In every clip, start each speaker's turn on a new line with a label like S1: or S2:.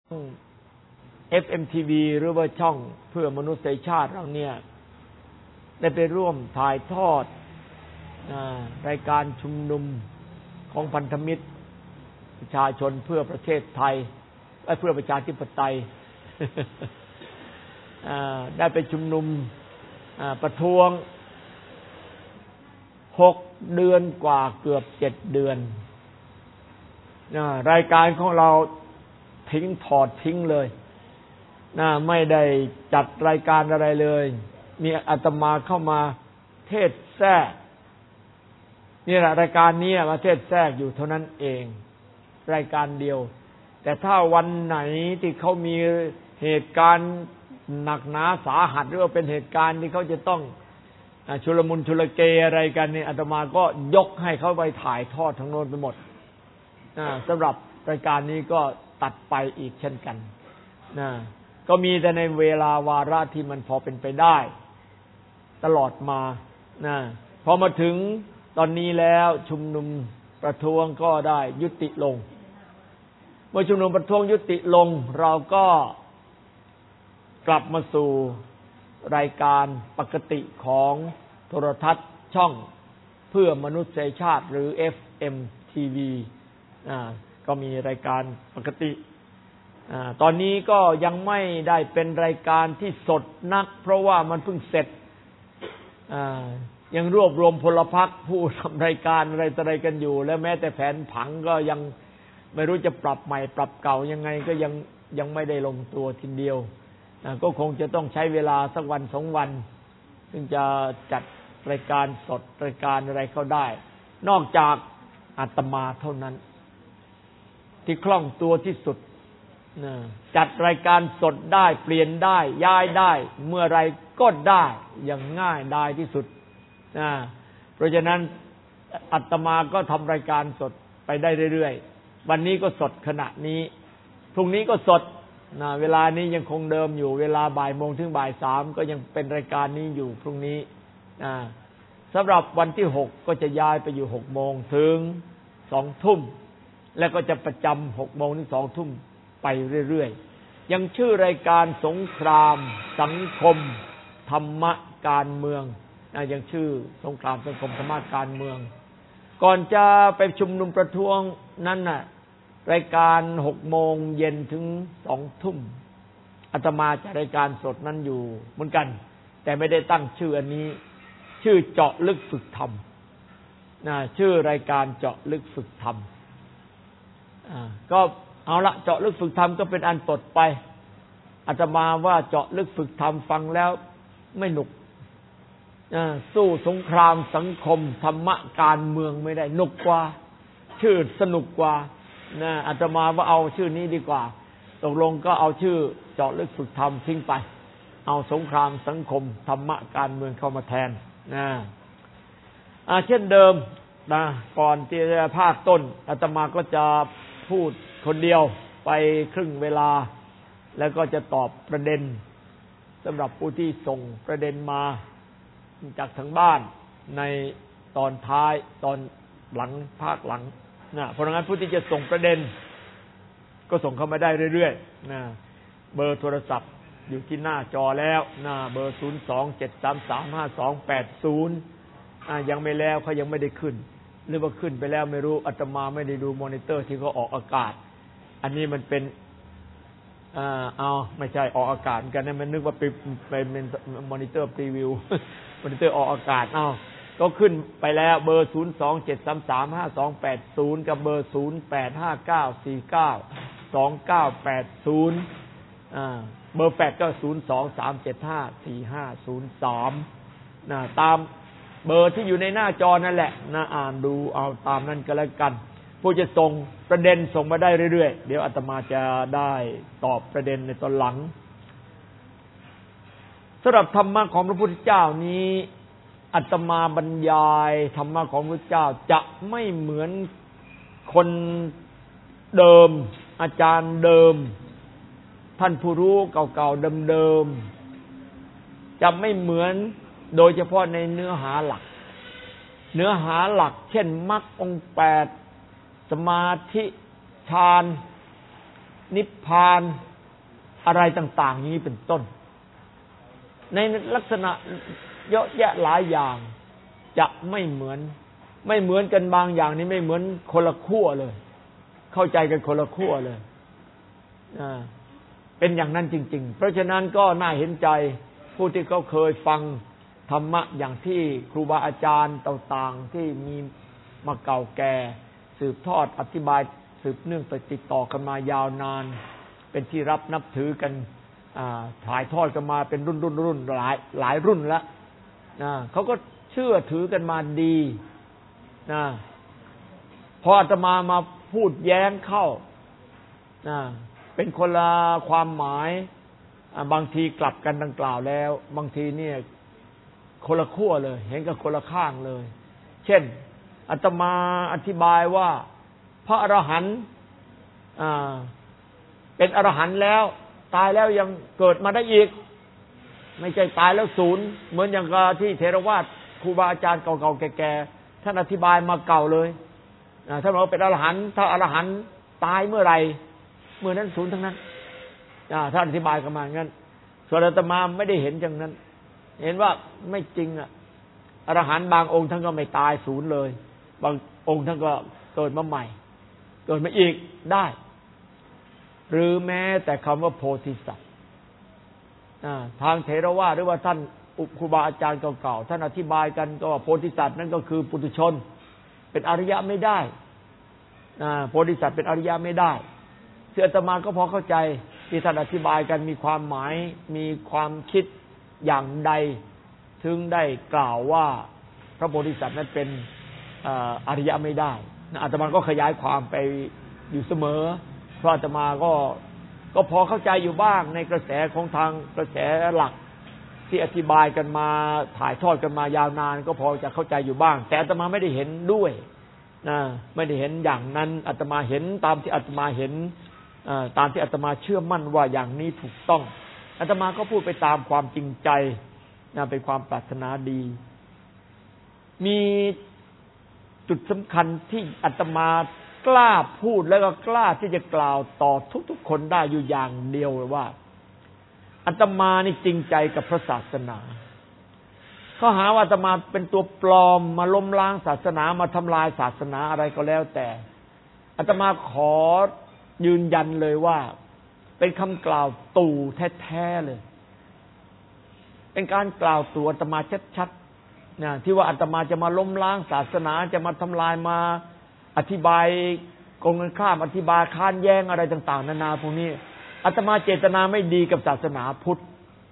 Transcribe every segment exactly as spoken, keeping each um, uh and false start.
S1: เอฟ เอ็ม ที วี หรือว่าช่องเพื่อมนุษยชาติเราเนี่ยได้ไปร่วมถ่ายทอดรายการชุมนุมของพันธมิตรประชาชนเพื่อประเทศไทยและเพื่อประชาธิปไตย ได้ไปชุมนุมประท้วงหกเดือนกว่าเกือบเจ็ดเดือนรายการของเราทิ้งถอดทิ้งเลยนะไม่ได้จัดรายการอะไรเลยมีอาตมาเข้ามาเทศแทรกนี่แหละรายการนี้มาเทศแทรกอยู่เท่านั้นเองรายการเดียวแต่ถ้าวันไหนที่เขามีเหตุการณ์หนักหนาสาหัสหรือว่าเป็นเหตุการณ์ที่เขาจะต้องชุลมุนชุลเกอะไรกันนี่อาตมาก็ยกให้เขาไปถ่ายทอดทั้งโน้นไปหมดสำหรับรายการนี้ก็ตัดไปอีกเช่นกันนะก็มีแต่ในเวลาวาระที่มันพอเป็นไปได้ตลอดมานะพอมาถึงตอนนี้แล้วชุมนุมประท้วงก็ได้ยุติลงเมื่อชุมนุมประท้วงยุติลงเราก็กลับมาสู่รายการปกติของโทรทัศน์ช่องเพื่อมนุษยชาติหรือ เอฟ เอ็ม ที วี อ่าก็มีรายการปกติอ่าตอนนี้ก็ยังไม่ได้เป็นรายการที่สดนักเพราะว่ามันเพิ่งเสร็จอ่ายังรวบรวมพลพรรคผู้ทำรายการอะไรต่ออะไรกันอยู่และแม้แต่แผนผังก็ยังไม่รู้จะปรับใหม่ปรับเก่ายังไงก็ยังยังไม่ได้ลงตัวทีเดียวก็คงจะต้องใช้เวลาสักวันสองวันถึงจะจัดรายการสดรายการอะไรเข้าได้นอกจากอาตมาเท่านั้นที่คล่องตัวที่สุดจัดรายการสดได้เปลี่ยนได้ย้ายได้เมื่อไรก็ได้อย่างง่ายดายที่สุดเพราะฉะนั้นอาตมาก็ทำรายการสดไปได้เรื่อยๆวันนี้ก็สดขณะนี้พรุ่งนี้ก็สดนะเวลานี้ยังคงเดิมอยู่เวลาบ่ายโมงถึงบ่ายสามก็ยังเป็นรายการนี้อยู่พรุ่งนี้นะสำหรับวันที่หกก็จะย้ายไปอยู่หกโมงถึงสองทุ่มแล้วก็จะประจำหกโมงถึงสองทุ่มไปเรื่อยๆยังชื่อรายการสงครามสังคมธรรมะการเมืองนะยังชื่อสงครามสังคมธรรมะการเมืองก่อนจะไปชุมนุมประท้วงนั้นน่ะรายการหกโมงเย็นถึงสองทุ่มอาตมาจะรายการสดนั้นอยู่เหมือนกันแต่ไม่ได้ตั้งชื่ออันนี้ชื่อเจาะลึกฝึกธรรมนะชื่อรายการเจาะลึกฝึกธรรมอ่าก็เอาละเจาะลึกฝึกธรรมก็เป็นอันปลดไปอาตมาว่าเจาะลึกฝึกธรรมฟังแล้วไม่หนุกอ่าสู้สงครามสังคมธรรมะการเมืองไม่ได้หนุกกว่าชื่อสนุกกว่านะอาตมาว่าเอาชื่อนี้ดีกว่าตกลงก็เอาชื่อเจาะลึกฝึกธรรมทิ้งไปเอาสงครามสังคมธรรมะการเมืองเข้ามาแทนนะอ่าเช่นเดิมนะก่อนที่จะภาคต้นอาตมาก็จะพูดคนเดียวไปครึ่งเวลาแล้วก็จะตอบประเด็นสำหรับผู้ที่ส่งประเด็นมาจากทางบ้านในตอนท้ายตอนหลังภาคหลังนะเพราะงั้นผู้ที่จะส่งประเด็นก็ส่งเข้ามาได้เรื่อยๆนะเบอร์โทรศัพท์อยู่ที่หน้าจอแล้วนะเบอร์ศูนย์ สอง เจ็ด สาม สาม ห้า สอง แปด ศูนย์อ่ายังไม่แล้วเขายังไม่ได้ขึ้นหรือว่าขึ้นไปแล้วไม่รู้อาตมาไม่ได้ดูมอนิเตอร์ที่เขาออกอากาศอันนี้มันเป็นอ่าเอาไม่ใช่ออกอากาศกันนะมันนึกว่าเป็นเป็นมอนิเตอร์พรีวิวมอนิเตอร์ออกอากาศเอาก็ขึ้นไปแล้วเบอร์ศูนย์ สอง เจ็ด สาม สาม ห้า สอง แปด ศูนย์กับเบอร์ศูนย์ แปด ห้า เก้า สี่ เก้า สอง เก้า แปด ศูนย์อ่าเบอร์แปดก็ศูนย์ สอง สาม เจ็ด ห้า สี่ ห้า ศูนย์ สามนะตามเบอร์ที่อยู่ในหน้าจอนั่นแหละนะอ่านดูเอาตามนั้นก็แล้วกันผู้จะส่งประเด็นส่งมาได้เรื่อยๆเดี๋ยวอาตมาจะได้ตอบประเด็นในตอนหลังสำหรับธรรมะของพระพุทธเจ้านี้อาตมาบรรยายธรรมะของพระพุทธเจ้าจะไม่เหมือนคนเดิมอาจารย์เดิมท่านผู้รู้เก่าๆเดิมๆจะไม่เหมือนโดยเฉพาะในเนื้อหาหลักเนื้อหาหลักเช่นมรรคองค์แปดสมาธิฌานนิพพานอะไรต่างๆอย่างนี้เป็นต้นในลักษณะเยอะแยะหลายอย่างจะไม่เหมือนไม่เหมือนกันบางอย่างนี่ไม่เหมือนคนละขั้วเลยเข้าใจกันคนละขั้วเลยอ่าเป็นอย่างนั้นจริงๆเพราะฉะนั้นก็น่าเห็นใจผู้ที่เขาเคยฟังธรรมะอย่างที่ครูบาอาจารย์ต่างๆที่มีมาเก่าแก่สืบทอดอธิบายสืบเนื่องติดต่อกันมายาวนานเป็นที่รับนับถือกันถ่ายทอดกันมาเป็นรุ่นรุ่นรุ่นหลายหลายรุ่นแล้วนะเขาก็เชื่อถือกันมาดีนะพออาตมามาพูดแย้งเข้านะเป็นคนละความหมายบางทีกลับกันดังกล่าวแล้วบางทีเนี่ยคนละขั้วเลยเห็นกับคนละข้างเลยเช่นอาตมาอธิบายว่าพระอรหันต์เป็นอรหันต์แล้วตายแล้วยังเกิดมาได้อีกไม่ใช่ตายแล้วศูนย์เหมือนอย่างกับที่เถรวาทครูบาอาจารย์เก่าๆแก่ๆท่านอธิบายมาเก่าเลยท่านบอกว่าเป็นอรหันต์ถ้าอรหันต์ตายเมื่อไหร่เมื่อนั้นศูนย์ทั้งนั้นท่านอธิบายกันมางั้นส่วนอาตมาไม่ได้เห็นอย่างนั้นเห็นว่าไม่จริงอ่ะอรหันต์บางองค์ท่านก็ไม่ตายศูนย์เลยบางองค์ท่านก็เกิดมาใหม่เกิดมาอีกได้หรือแม้แต่คำว่าโพธิสัตว์ทางเถรวาทหรือว่าท่านครูบาอาจารย์เก่าๆท่านอธิบายกันก็ว่าโพธิสัตว์นั่นก็คือปุถุชนเป็นอริยะไม่ได้โพธิสัตว์เป็นอริยะไม่ได้เสื่ออาตมาก็พอเข้าใจที่ท่านอธิบายกันมีความหมายมีความคิดอย่างใดถึงได้กล่าวว่าพระโพธิสัตว์นั้นเป็นอริยะไม่ได้อาตมาก็ขยายความไปอยู่เสมอเพราะอาตมาก็ก็พอเข้าใจอยู่บ้างในกระแสของทางกระแสหลักที่อธิบายกันมาถ่ายทอดกันมายาวนานก็พอจะเข้าใจอยู่บ้างแต่อาตมาไม่ได้เห็นด้วยนะไม่ได้เห็นอย่างนั้นอาตมาเห็นตามที่อาตมาเห็นตามที่อาตมาเชื่อมั่นว่าอย่างนี้ถูกต้องอาตมาก็พูดไปตามความจริงใจนะเป็นความปรารถนาดีมีจุดสำคัญที่อาตมากล้าพูดแล้วก็กล้าที่จะกล่าวต่อทุกๆคนได้อยู่อย่างเดียวว่าอาตมานี่จริงใจกับพระศาสนาเขาหาว่าอาตมาเป็นตัวปลอมมาล้มล้างศาสนามาทำลายศาสนาอะไรก็แล้วแต่อาตมาขอยืนยันเลยว่าเป็นคำกล่าวตู่แท้ๆเลยเป็นการกล่าวตู่อาตมาชัดๆนะที่ว่าอาตมาจะมาล้มล้างศาสนาจะมาทำลายมาอธิบายกงกันข้ามอธิบายค้านแย้งอะไรต่างๆนานาพวกนี้อาตมาเจตนาไม่ดีกับศาสนาพุทธ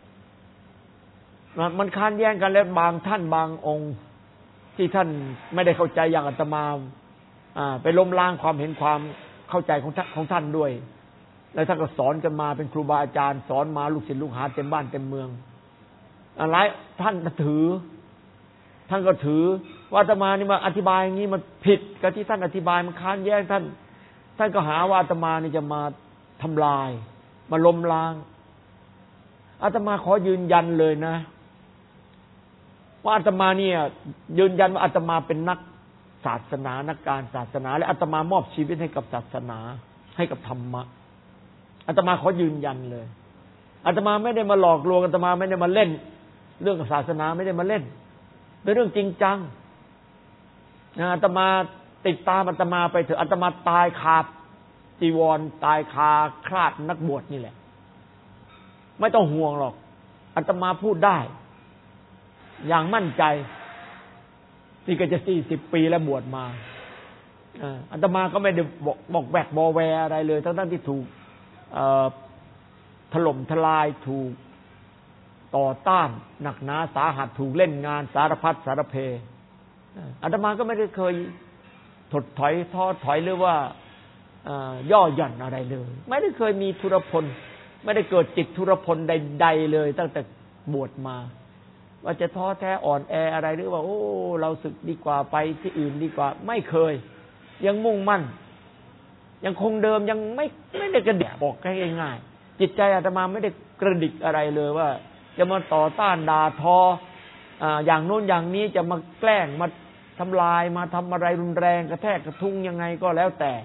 S1: มันค้านแย้งกันแล้วบางท่านบางองค์ที่ท่านไม่ได้เข้าใจอย่างอาตมาไปล้มล้างความเห็นความเข้าใจของท่านของท่านด้วยแล้วท่านก็สอนกันมาเป็นครูบาอาจารย์สอนมาลูกศิษย์ลูกหาเต็มบ้านเต็มเมืองอะไรท่านถือท่านก็ถือว่าอาตมานี่มาอธิบายอย่างนี้มันผิดกับที่ท่านอธิบายมันค้านแย้งท่านท่านก็หาว่าอาตมานี่จะมาทำลายมาล้มล้างอาตมาขอยืนยันเลยนะว่าอาตมาเนี่ยยืนยันว่าอาตมาเป็นนักศาสนานักการศาสนาและอาตมามอบชีวิตให้กับศาสนาให้กับธรรมะอาตมาขอยืนยันเลยอาตมาไม่ได้มาหลอกลวงอาตมาไม่ได้มาเล่นเรื่องศาสนาไม่ได้มาเล่นเป็นเรื่องจริงจังนะอาตมาติดตามอาตมาไปเถอะอาตมาตายคาจีวรตายคาคราดนักบวชนี่แหละไม่ต้องห่วงหรอกอาตมาพูดได้อย่างมั่นใจนี่ก็จะสี่สิบปีแล้วบวชมาอาตมาก็ไม่ได้บอกบอกแวกบอแวอะไรเลยทั้งๆที่ถูกถล่มทลายถูกต่อต้านหนักหนาสาหัสถูกเล่นงานสารพัดสารเพอาตมาก็ไม่ได้เคยถดถอยท้อถอยหรือว่าย่อหย่อนอะไรเลยไม่ได้เคยมีทุรพลไม่ได้เกิดจิตทุรพลใดๆเลยตั้งแต่บวชมาว่าจะท้อแท้อ่อนแออะไรหรือว่าโอ้เราสึกดีกว่าไปที่อื่นดีกว่าไม่เคยยังมุ่งมั่นยังคงเดิมยังไม่ไม่ได้กระดิกบอกง่ายๆจิตใจอาตมาไม่ได้กระดิกอะไรเลยว่าจะมาต่อต้านด่าทออย่างโน้นอย่างนี้จะมาแกล้งมาทำลายมาทำอะไรรุนแรงกระแทกกระทุ้งยังไงก็แล้วแต่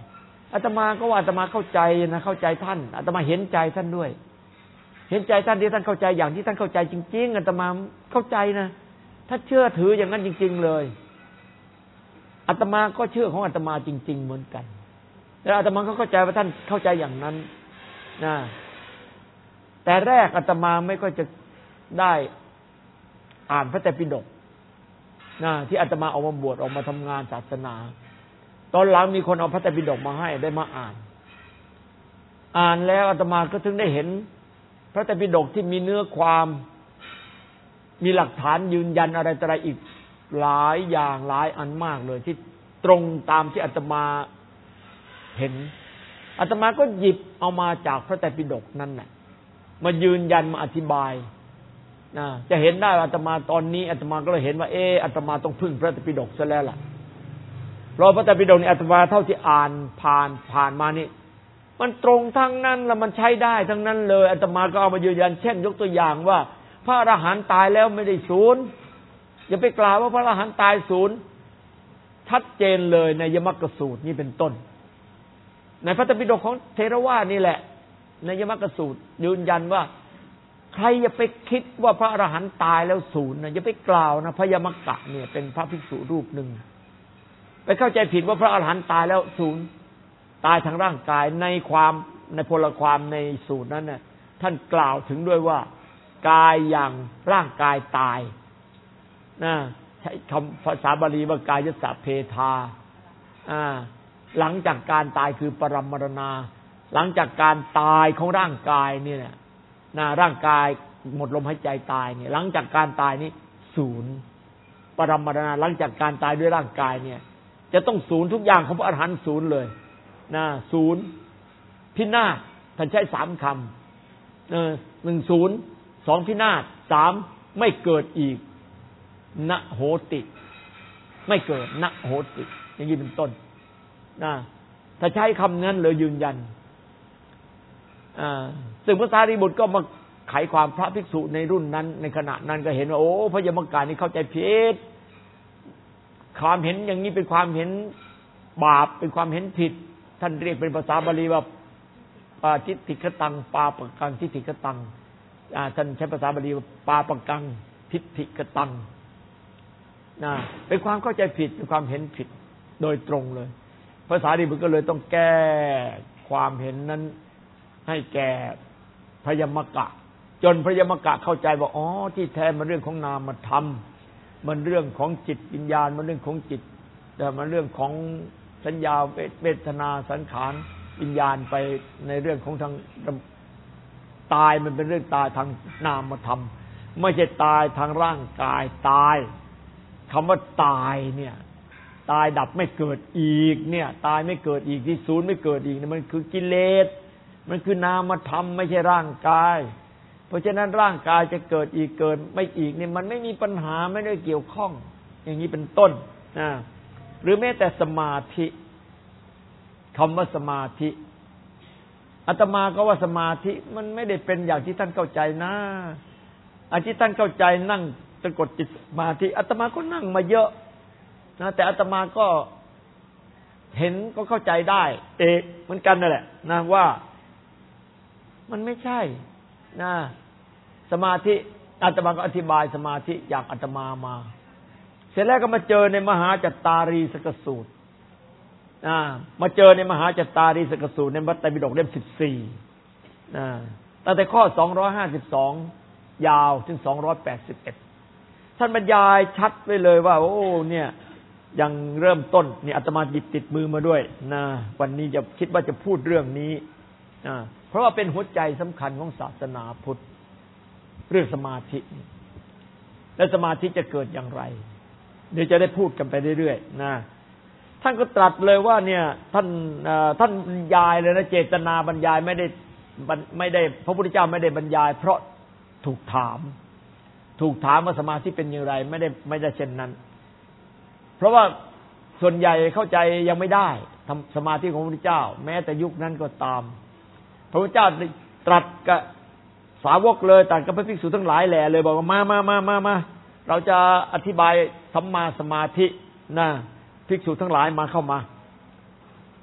S1: อาตมาก็ว่าอาตมาเข้าใจนะเข้าใจท่านอาตมาเห็นใจท่านด้วยเห็นใจท่านที่ท่านเข้าใจอย่างที่ท่านเข้าใจจริงๆอาตมาเข้าใจนะถ้าเชื่อถืออย่างนั้นจริงๆเลยอาตมาก็เชื่อของอาตมาจริงๆเหมือนกันแล้วอาตมาก็เข้าใจว่าท่านเข้าใจอย่างนั้นนะแต่แรกอาตมาไม่ก็จะได้อ่านพระไตรปิฎกนะที่อาตมาออกมาบวชออกมาทำงานศาสนาตอนหลังมีคนเอาพระไตรปิฎกมาให้ได้มาอ่านอ่านแล้วอาตมาก็ถึงได้เห็นพระไตรปิฎกที่มีเนื้อความมีหลักฐานยืนยันอะไรต่ออะไรอีกหลายอย่างหลายอันมากเลยที่ตรงตามที่อาตมาเห็นอาตมาก็หยิบเอามาจากพระไตรปิฎกนั่นแหละมายืนยันมาอธิบายนะจะเห็นได้อาตมาตอนนี้อาตมาก็เลยเห็นว่าเอออาตมาต้องพึ่งพระไตรปิฎกซะแล้วล่ะเพราะพระไตรปิฎกนี่อาตมาเท่าที่อ่านผ่านผ่านมานี่มันตรงทั้งนั้นแล้วมันใช้ได้ทั้งนั้นเลยอาตมาก็เอามายืนยันเช่นยกตัวอย่างว่าพระอรหันต์ตายแล้วไม่ได้ศูนย์อย่าไปกล่าวว่าพระอรหันต์ตายศูนย์ชัดเจนเลยในยมกสูตรนี่เป็นต้นในพระไตรปิฎกของเทรวาสนี่แหละในยมกสูตรยืนยันว่าใครอย่าไปคิดว่าพระอรหันต์ตายแล้วศูนย์นะอย่าไปกล่าวนะพระยมกะเนี่ยเป็นพระภิกษุรูปหนึ่งไปเข้าใจผิดว่าพระอรหันต์ตายแล้วศูนย์ตายทางร่างกายในความในพลความในสูตรนั้นน่ะท่านกล่าวถึงด้วยว่ากายอย่างร่างกายตายนะใช้คำภาษาบาลีว่ากายสะเพทาอ่าหลังจากการตายคือปรมรณาหลังจากการตายของร่างกายเนี่ยนะร่างกายหมดลมหายใจตายเนี่ยหลังจากการตายนี้ศูนย์ปรมรณาหลังจากการตายด้วยร่างกายเนี่ยจะต้องศูนย์ทุกอย่างของพระอรหันต์ศูนย์เลยนะศูนย์พินาศท่านใช้สามคำเออหนึ่งศูนย์สองพินาศสามไม่เกิดอีกนะโหติไม่เกิดนะโหติอย่างนี้เป็นต้นนะถ้าใช้คำนั้นเลยยืนยันอ่าซึ่งพระสารีบุตรก็มาไขความพระภิกษุในรุ่นนั้นในขณะนั้นก็เห็นว่าโอ้พระยมกะนี่เข้าใจผิดความเห็นอย่างนี้เป็นความเห็นบาปเป็นความเห็นผิดท่านเรียกเป็นภาษาบาลีว่าปาจิตติกตังปาปกังทิฏฐิกตังอ่าท่านใช้ภาษาบาลีว่าปาปกังทิฏฐิกตังนะเป็นความเข้าใจผิดเป็นความเห็นผิดโดยตรงเลยภาษาดีบุตรก็เลยต้องแก้ความเห็นนั้นให้แก่พระยมกะจนพระยมกะเข้าใจว่าอ๋อที่แท้มันเรื่องของนามธรรมมันเรื่องของจิตวิญญาณมันเรื่องของจิตแต่มันเรื่องของสัญญาเวทนาสังขารวิญญาณไปในเรื่องของทางตายมันเป็นเรื่องตายทางนามธรรมไม่ใช่ตายทางร่างกายตายคำว่าตายเนี่ยตายดับไม่เกิดอีกเนี่ยตายไม่เกิดอีกที่ศูนย์ไม่เกิดอีกเนี่ยมันคือกิเลสมันคือนามธรรมไม่ใช่ร่างกายเพราะฉะนั้นร่างกายจะเกิดอีกเกิดไม่อีกเนี่ยมันไม่มีปัญหาไม่ได้เกี่ยวข้องอย่างนี้เป็นต้นนะหรือแม้แต่สมาธิคำว่าสมาธิอาตมาก็ว่าสมาธิมันไม่ได้เป็นอย่างที่ท่านเข้าใจนะอันที่ท่านเข้าใจนั่งสะกดจิตสมาธิอาตมาก็นั่งมาเยอะนะแต่อาตมาก็เห็นก็เข้าใจได้เองเหมือนกันนั่นแหละนะว่ามันไม่ใช่นะสมาธิอาตมาก็อธิบายสมาธิอย่างอาตมามาเสร็จแล้วก็มาเจอในมหาจัตตารีสกสูตรอ่ามาเจอในมหาจัตตารีสกสูตรในพระไตรปิฎกเล่มสิบสี่นะตั้งแต่ข้อสองร้อยห้าสิบสองยาวถึงสองร้อยแปดสิบเอ็ดท่านบรรยายชัดไว้เลยว่าโอ้เนี่ยยังเริ่มต้นนี่อาตมาหยิบติดมือมาด้วยนะวันนี้จะคิดว่าจะพูดเรื่องนี้นะเพราะว่าเป็นหัวใจสำคัญของศาสนาพุทธเรื่องสมาธิและสมาธิจะเกิดอย่างไรเดี๋ยวจะได้พูดกันไปเรื่อยๆนะท่านก็ตรัสเลยว่าเนี่ยท่านท่านบรรยายเลยนะเจตนาบรรยายไม่ได้ไม่ได้พระพุทธเจ้าไม่ได้บรรยายเพราะถูกถามถูกถามว่าสมาธิเป็นอย่างไรไม่ได้ไม่ได้เช่นนั้นเพราะว่าส่วนใหญ่เข้าใจยังไม่ได้ทำสมาธิของพระพุทธเจ้าแม้แต่ยุคนั้นก็ตามพระพุทธเจ้าตรัสกับสาวกเลยตรัสกับพระภิกษุทั้งหลายแหล่เลยบอกว่ามามามามามาเราจะอธิบายสัมมาสมาธินะภิกษุทั้งหลายมาเข้ามา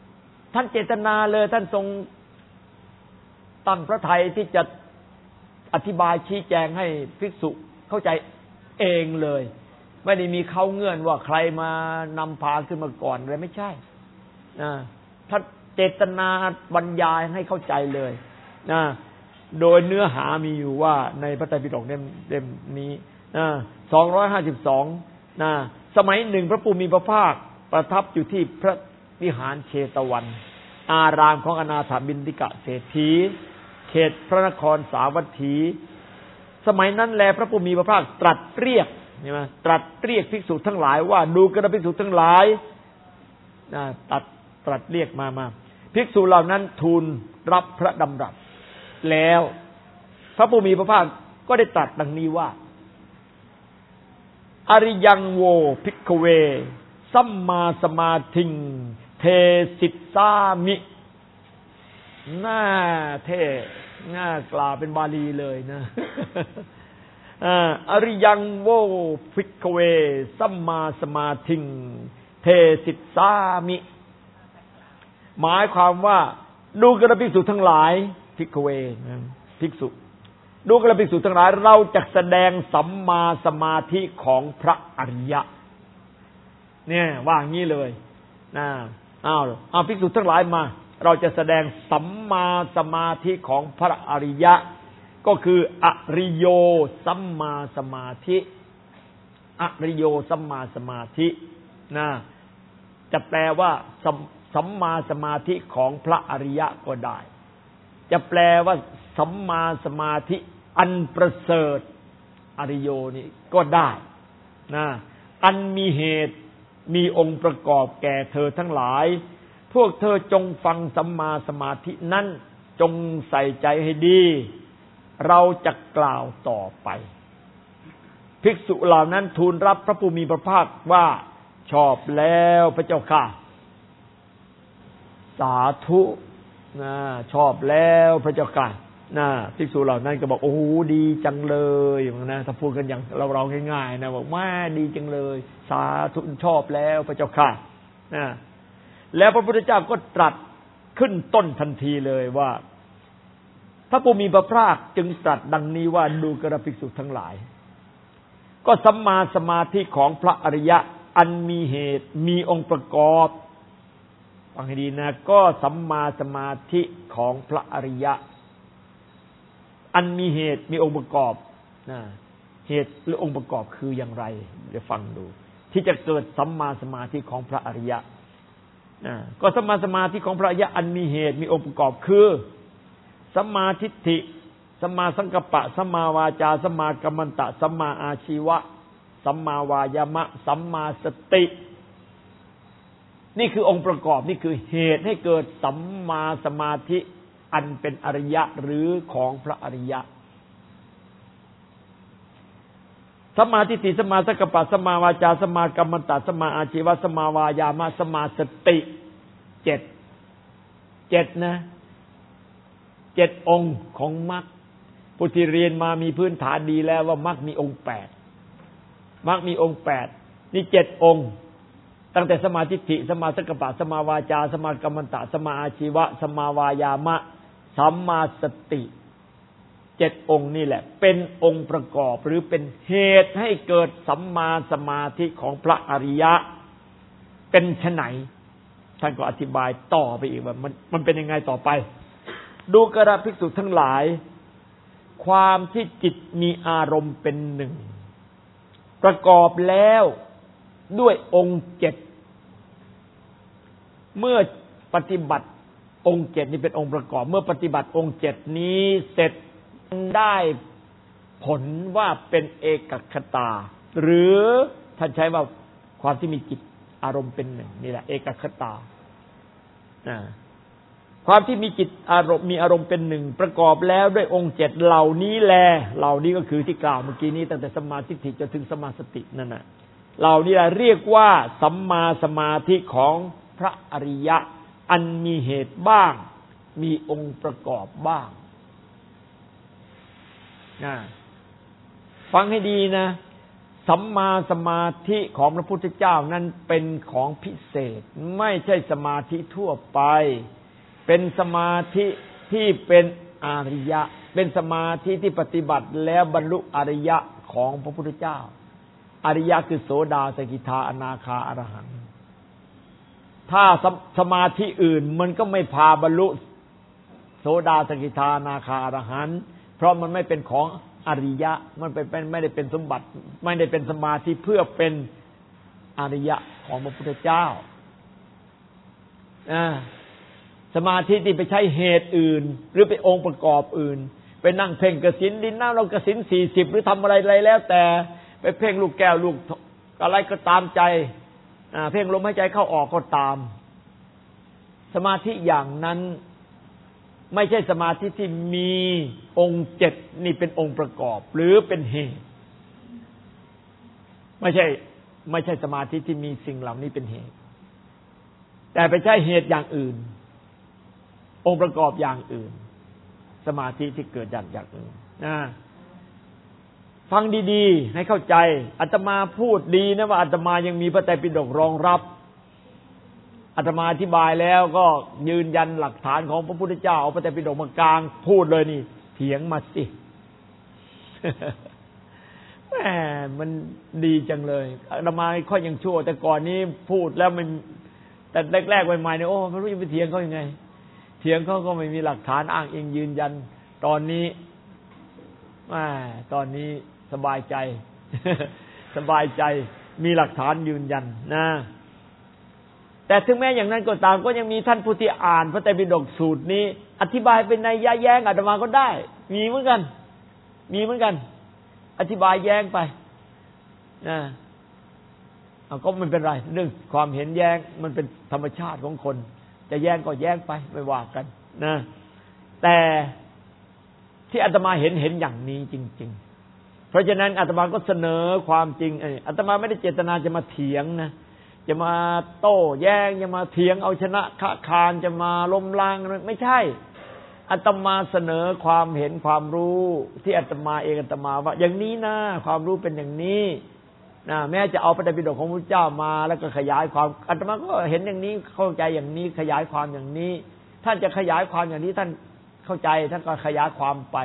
S1: ท่านเจตนาเลยท่านทรงตั้งพระทัยที่จะอธิบายชี้แจงให้ภิกษุเข้าใจเองเลยไม่ได้มีเขาเงื่อนว่าใครมานำพาขึ้นมาก่อนอะไรไม่ใช่นะท่านเจตนาบรรยายให้เข้าใจเลยนะโดยเนื้อหามีอยู่ว่าในพระไตรปิฎกเล่มเล่มนี้นะสองร้อยห้าสิบสองนะสมัยหนึ่งพระผู้มีพระภาคประทับอยู่ที่พระวิหารเชตวันอารามของอนาถบิณฑิกะเศรษฐีเขตพระนครสาวัตถีสมัยนั้นแลพระผู้มีพระภาคตรัสเรียกใช่ไหมตรัสเรียกภิกษุทั้งหลายว่าดูกระภิกษุทั้งหลายนะตัดตรัสเรียกมามาภิกษุเหล่านั้นทูลรับพระดำรัสแล้วพระผู้มีพระภาคก็ได้ตรัสดังนี้ว่าอริยังโวภิกขเวสัมมาสมาธิงเทสิตสามิหน้าเท่หน้ากล่าวเป็นบาลีเลยนะอริยังโวภิกขเวสัมมาสมาธิงเทสิตสามิหมายความว่าดูกระภิกษุทั้งหลายภิกขเวภิกษุดูกระภิกษุทั้งหลายเราจะแสดงสัมมาสมาธิของพระอริยะเนี่ยว่าอย่างนี้เลยนะอ้าวเอาภิกษุทั้งหลายมาเราจะแสดงสัมมาสมาธิของพระอริยะก็คืออริโยสัมมาสมาธิอริโยสัมมาสมาธินะจะแปลว่าสัมมาสมาธิของพระอริยะก็ได้จะแปลว่าสัมมาสมาธิอันประเสริฐอริโยนี่ก็ได้นะอันมีเหตุมีองค์ประกอบแก่เธอทั้งหลายพวกเธอจงฟังสัมมาสมาธินั้นจงใส่ใจให้ดีเราจะกล่าวต่อไปภิกษุเหล่านั้นทูลรับพระผู้มีพระภาคว่าชอบแล้วพระเจ้าค่ะสาธุนะชอบแล้วพระเจ้าค่ะนะภิกษุเหล่านั้นก็บอกโอ้โหดีจังเลยนะถ้าพูดกันอย่างเราเราง่ายๆนะบอกว่าดีจังเลยสาธุชอบแล้วพระเจ้าค่ะนะแล้วพระพุทธเจ้าก็ตรัสขึ้นต้นทันทีเลยว่าพระผู้มีพระภาคจึงตรัสดังนี้ว่าดูกระภิกษุทั้งหลายก็สัมมาสมาธิของพระอริยะอันมีเหตุมีองค์ประกอบฟังให้ดีนะก็สัมมาสมาธิของพระอริยะอันมีเหตุมีองค์ประกอบนะเหตุหรือองค์ประกอบคืออย่างไรเดี๋ยวฟังดูที่จะเกิดสัมมาสมาธิของพระอริยะนะก็สัมมาสมาธิของพระอริยะอันมีเหตุมีองค์ประกอบคือสัมมาทิฏฐิสัมมาสังกัปปะสัมมาวาจาสัมมากัมมันตะสัมมาอาชีวะสัมมาวายามะสัมมาสตินี่คือองค์ประกอบนี่คือเหตุให้เกิดสัมมาสมาธิอันเป็นอริยะหรือของพระอริยะสัมมาทิฏฐิสัมมาสังกัปปะสัมมาวาจาสัมมากัมมันตะสัมมาอาชีวะสัมมาวายามะสัมมาสติเจ็ดเจ็ดนะเจ็ดองค์ของมรรคผู้ที่เรียนมามีพื้นฐานดีแล้วว่ามรรคมีองค์แปดมรรคมีองค์แปดนี่เจ็ดองค์ตั้งแต่สัมมาทิฏฐิสัมมาสังกัปปะสัมมาวาจาสัมมากัมมันตะสัมมาอาชีวะสัมมาวายามะสัมมาสติเจ็ดองค์นี่แหละเป็นองค์ประกอบหรือเป็นเหตุให้เกิดสัมมาสมาธิของพระอริยะเป็นไฉนท่านก็อธิบายต่อไปอีกว่ามันมันเป็นยังไงต่อไปดูกระภิกษุทั้งหลายความที่จิตมีอารมณ์เป็นหนึ่งประกอบแล้วด้วยองค์เจ็ดเมื่อปฏิบัติองค์เจ็ดนี้เป็นองค์ประกอบเมื่อปฏิบัติองค์เจ็ดนี้เสร็จได้ผลว่าเป็นเอกคตาหรือท่านใช้ว่าความที่มีจิตอารมณ์เป็นหนึ่งนี่แหละเอกคตาความที่มีจิตอารมณ์มีอารมณ์เป็นหนึ่งประกอบแล้วด้วยองค์เจ็ดเหล่านี้แลเหล่านี้ก็คือที่กล่าวเมื่อกี้นี้ตั้งแต่สัมมาทิฏฐิจนถึงสัมมาสตินั่นน่ะเหล่านี้แหละเรียกว่าสัมมาสมาธิของพระอริยะอันมีเหตุบ้างมีองค์ประกอบบ้างนะฟังให้ดีนะสัมมาสมาธิของพระพุทธเจ้านั้นเป็นของพิเศษไม่ใช่สมาธิทั่วไปเป็นสมาธิที่เป็นอริยะเป็นสมาธิที่ปฏิบัติแล้วบรรลุอริยะของพระพุทธเจ้าอริยะคือโสดาสกิทาอนาคาอรหันต์ถ้าสมาธิอื่นมันก็ไม่พาบรรลุโสดาสกิทาอนาคาอรหันต์เพราะมันไม่เป็นของอริยะมันเป็นไม่ได้เป็นสมบัติไม่ได้เป็นสมาธิเพื่อเป็นอริยะของพระพุทธเจ้าอ่าสมาธิที่ไปใช้เหตุอื่นหรือไปองค์ประกอบอื่นไปนั่งเพ่งกสิณดินน้ำเรากสิณสี่สิบหรือทำอะไรอะไรแล้วแต่ไปเพ่งลูกแก้วลูกอะไรก็ตามใจอ่าเพ่งลมหายใจเข้าออกก็ตามสมาธิอย่างนั้นไม่ใช่สมาธิที่มีองค์เจ็ดนี่เป็นองค์ประกอบหรือเป็นเหตุไม่ใช่ไม่ใช่สมาธิที่มีสิ่งเหล่านี้เป็นเหตุแต่ไปใช้เหตุอย่างอื่นองค์ประกอบอย่างอื่นสมาธิที่เกิดจากอย่างอื่นนะฟังดีๆให้เข้าใจอาตมาพูดดีนะว่าอาตมายังมีพระไตรปิฎกรองรับอาตมาอธิบายแล้วก็ยืนยันหลักฐานของพระพุทธเจ้าเอาพระไตรปิฎกมากลางพูดเลยนี่เถียงมาสิ แหมมันดีจังเลยอาตมาค่อยยังชั่วแต่ก่อนนี้พูดแล้วมันแต่แรกๆใหม่ๆเนี่ยโอ้ไม่รู้จะไปเถียงเขายังไงเถียงเขาก็ไม่มีหลักฐานอ้างอิงยืนยันตอนนี้แหมตอนนี้สบายใจ สบายใจมีหลักฐานยืนยันนะแต่ถึงแม้อย่างนั้นก็ตามก็ยังมีท่านผู้ที่อ่านพระไตรปิฎกสูตรนี้อธิบายเป็นนัยยะแย้งอาตมาก็ได้มีเหมือนกันมีเหมือนกันอธิบายแย้งไปนะเอาก็ไม่เป็นไรเรื่องความเห็นแย้งมันเป็นธรรมชาติของคนจะแย้งก็แย้งไปไม่ว่ากันนะแต่ที่อาตมาเห็นเห็นอย่างนี้จริงๆเพราะฉะนั้นอาตมาก็เสนอความจริงอาตมาไม่ได้เจตนาจะมาเถียงนะจะมาโต้แย้งจะมาเถียงเอาชนะค้าคานจะมาล้มล้างไม่ใช่อาตมาเสนอความเห็นความรู้ที่อาตมาเองอาตมาว่าอย่างนี้นะความรู้เป็นอย่างนี้นะแม้จะเอาพระไตรปิฎกของพระพุทธเจ้ามาแล้วก็ขยายความอาตมาก็เห็นอย่างนี้เข้าใจอย่างนี้ขยายความอย่างนี้ท่านจะขยายความอย่างนี้ท่านเข้าใจท่านก็ขยายความไป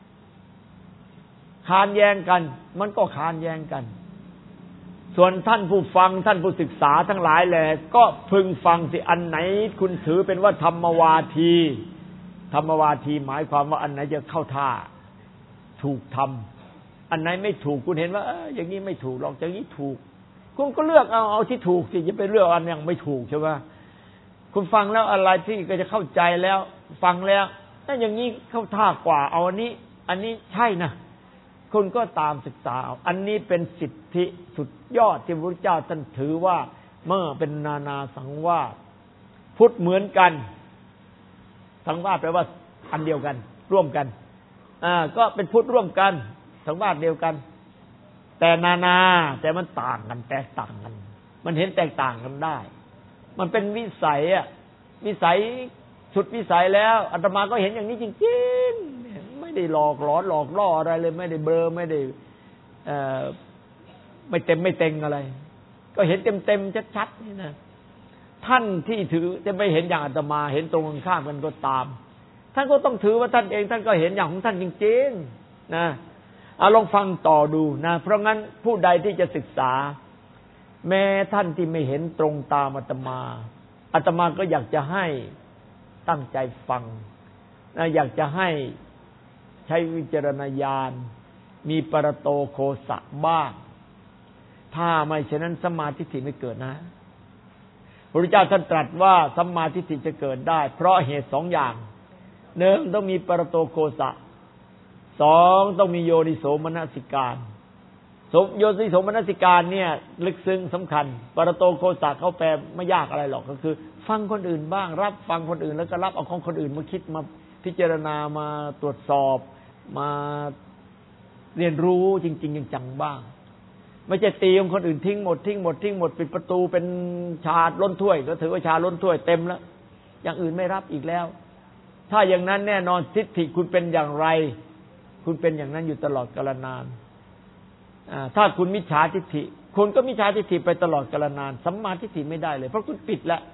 S1: ค้านแย้งกันมันก็ค้านแย้งกันส่วนท่านผู้ฟังท่านผู้ศึกษาทั้งหลายแหละก็พึงฟังสิอันไหนคุณถือเป็นว่าธรรมวาทีธรรมวาทีหมายความว่าอันไหนจะเข้าท่าถูกทำอันไหนไม่ถูกคุณเห็นว่าเอออย่างนี้ไม่ถูกหรอกอย่างนี้ถูกคุณก็เลือกเอาเอาที่ถูกสิอย่าไปเลือกอันยังไม่ถูกใช่ไหมคุณฟังแล้วอะไรที่ก็จะเข้าใจแล้วฟังแล้วถ้าอย่างนี้เข้าท่ากว่าเอาอันนี้อันนี้ใช่นะคุณก็ตามศึกษาเอาอันนี้เป็นสิทธิสุดยอดที่พระพุทธเจ้าท่านถือว่าเมื่อเป็นนานาสังวาสพุทธเหมือนกันสังวาสแปลว่าอันเดียวกันร่วมกันอ่าก็เป็นพุทธร่วมกันสังวาสเดียวกันแต่นานาแต่มันต่างกันแตกต่างกันมันเห็นแตกต่างกันได้มันเป็นวิสัยอ่ะวิสัยสุดวิสัยแล้วอาตมาก็เห็นอย่างนี้จริงๆไม่ได้หลอกหลอนหลอกล่ออะไรเลยไม่ได้เบลอไม่ได้เอ่อไม่เต็มไม่เต็งอะไรก็เห็นเต็มๆชัดๆนี่นะท่านที่ถือจะไม่เห็นอย่างอาตมาเห็นตรงกันข้ามกันก็ตามท่านก็ต้องถือว่าท่านเองท่านก็เห็นอย่างของท่านจริงๆนะเอาลองฟังต่อดูนะเพราะงั้นผู้ใดที่จะศึกษาแม้ท่านที่ไม่เห็นตรงตามอาตมาอาตมาก็อยากจะให้ตั้งใจฟังนะอยากจะให้ใช้วิจารณญาณมีปรโตโคสะบ้างถ้าไม่เช่นนั้นสัมมาทิฏฐิไม่เกิดนะพระพุทธเจ้าท่านตรัสว่าสัมมาทิฏฐิจะเกิดได้เพราะเหตุสองอย่างหนึ่งต้องมีปรโตโคสะสองต้องมีโยนิโสมนสิการโยนิโสมนสิการเนี่ยลึกซึ้งสำคัญปรโตโคสะเขาแปลไม่ยากอะไรหรอกก็คือฟังคนอื่นบ้างรับฟังคนอื่นแล้วก็รับเอาของคนอื่นมาคิดมาพิจารณามาตรวจสอบมาเรียนรู้จริงๆจังๆบ้างไม่ใช่ตีของคนอื่นทิ้งหมดทิ้งหมดทิ้งหมดปิดประตูเป็นชาล้นถ้วยก็ถือว่าชาล้นถ้วยเต็มแล้วอย่างอื่นไม่รับอีกแล้วถ้าอย่างนั้นแน่นอนทิฏฐิคุณเป็นอย่างไรคุณเป็นอย่างนั้นอยู่ตลอดกาลนานถ้าคุณมิจฉาทิฏฐิคุณก็มิจฉาทิฏฐิไปตลอดกาลนานสัมมาทิฏฐิไม่ได้เลยเพราะคุณปิดแล้ว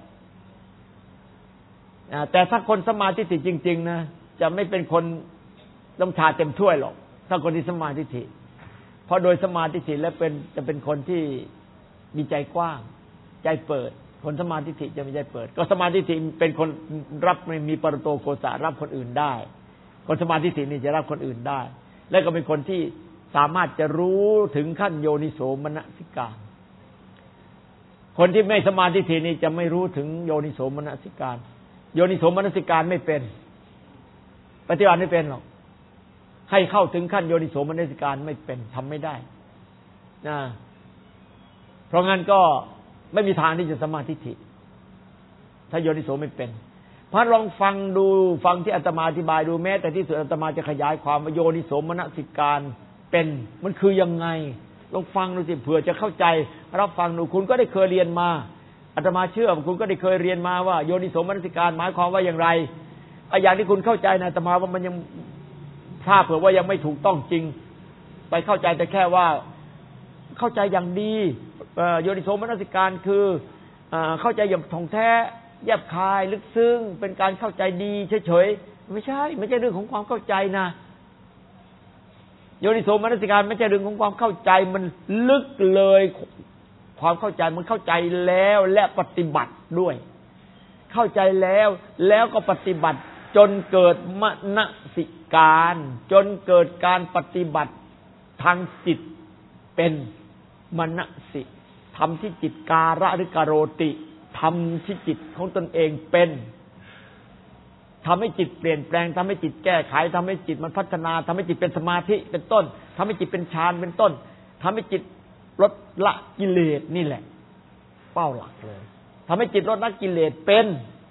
S1: แต่ถ้าคนสัมมาทิฏฐิจริงๆนะจะไม่เป็นคนต้องชาเต็มถ้วยหรอกถ้าคนที่สัมมาทิฏฐิเพราะโดยสัมมาทิฏฐิแล้วเป็นจะเป็นคนที่มีใจกว้างใจเปิดคนสัมมาทิฏฐิจะมีใจเปิดก็สัมมาทิฏฐิเป็นคนรับไม่มีปรโตโกสะรับคนอื่นได้คนสัมมาทิฏฐินี่จะรับคนอื่นได้และก็เป็นคนที่สามารถจะรู้ถึงขั้นโยนิโสมนสิการคนที่ไม่สัมมาทิฏฐินี่จะไม่รู้ถึงโยนิโสมนสิการโยนิโสมนสิการไม่เป็นปฏิบัติไม่เป็นหรอกให้เข้าถึงขั้นโยนิโสมนสิการไม่เป็นทำไม่ได้นะเพราะงั้นก็ไม่มีทางที่จะสัมมาทิฏฐิถ้าโยนิโสไม่เป็นพระลองฟังดูฟังที่อาตมาอธิบายดูแม้แต่ที่สุดอาตมาจะขยายความว่าโยนิโสมนสิการเป็นมันคือยังไงลองฟังดูสิเผื่อจะเข้าใจรับฟังดูคุณก็ได้เคยเรียนมาอาตมาเชื่อคุณก็ได้เคยเรียนมาว่าโยนิโสมนสิการหมายความว่าอย่างไรไอ้อย่างที่คุณเข้าใจนะอาตมาว่ามันยังถ้าเผื่อว่ายังไม่ถูกต้องจริงไปเข้าใจแต่แค่ว่าเข้าใจอย่างดีโยนิโสมนสิการคือเข้าใจอย่างท่องแท้แยบคายลึกซึ้งเป็นการเข้าใจดีเฉยๆไม่ใช่ไม่ใช่เรื่องของความเข้าใจนะโยนิโสมนสิการไม่ใช่เรื่องของความเข้าใจมันลึกเลยความเข้าใจมันเข้าใจแล้วและปฏิบัติด้วยเข้าใจแล้วแล้วก็ปฏิบัติจนเกิดมนสิการจนเกิดการปฏิบัติทางจิตเป็นมนสิทำที่จิตการะหรือกโรติทำที่จิตของตนเองเป็นทำให้จิตเปลี่ยนแปลงทำให้จิตแก้ไขทำให้จิตมันพัฒนาทำให้จิตเป็นสมาธิเป็นต้นทำให้จิตเป็นฌานเป็นต้นทำให้จิตลดละกิเลสนี่แหละเป้าหลักเลยทำให้จิตลดละกิเลสเป็น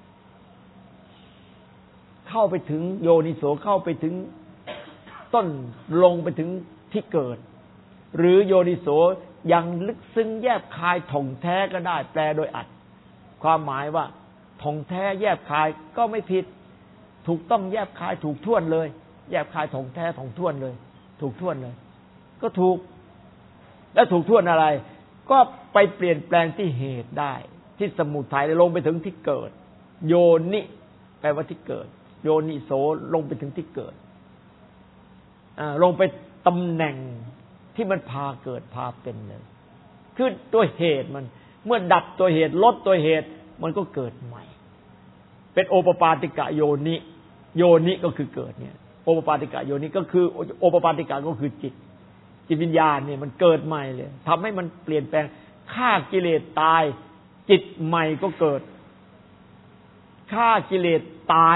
S1: เข้าไปถึงโยนิโสเข้าไปถึงต้นลงไปถึงที่เกิดหรือโยนิโสยังลึกซึ้งแยบคายท่องแท้ก็ได้แปลโดยอัดความหมายว่าท่องแท้แยบคายก็ไม่ผิดถูกต้องแยบคายถูกท่วนเลยแยบคายท่องแท้ท่องท่วนเลยถูกท่วนเลยก็ถูกแล้วถูกท่วนอะไรก็ไปเปลี่ยนแปลงที่เหตุได้ที่สมุทัยลงไปถึงที่เกิดโยนิแปลว่าที่เกิดโยนิโสลงไปถึงที่เกิดอ่าลงไปตำแหน่งที่มันพาเกิดพาเป็นเลยคือตัวเหตุมันเมื่อดับตัวเหตุลดตัวเหตุมันก็เกิดใหม่เป็นโอปปาติกะโยนิโยนิก็คือเกิดเนี่ยโอปปาติกะโยนิก็คือโอปปาติกะก็คือจิตจิตวิญญาณเนี่ยมันเกิดใหม่เลยทำให้มันเปลี่ยนแปลงฆ่ากิเลสตายจิตใหม่ก็เกิดฆ่ากิเลสตาย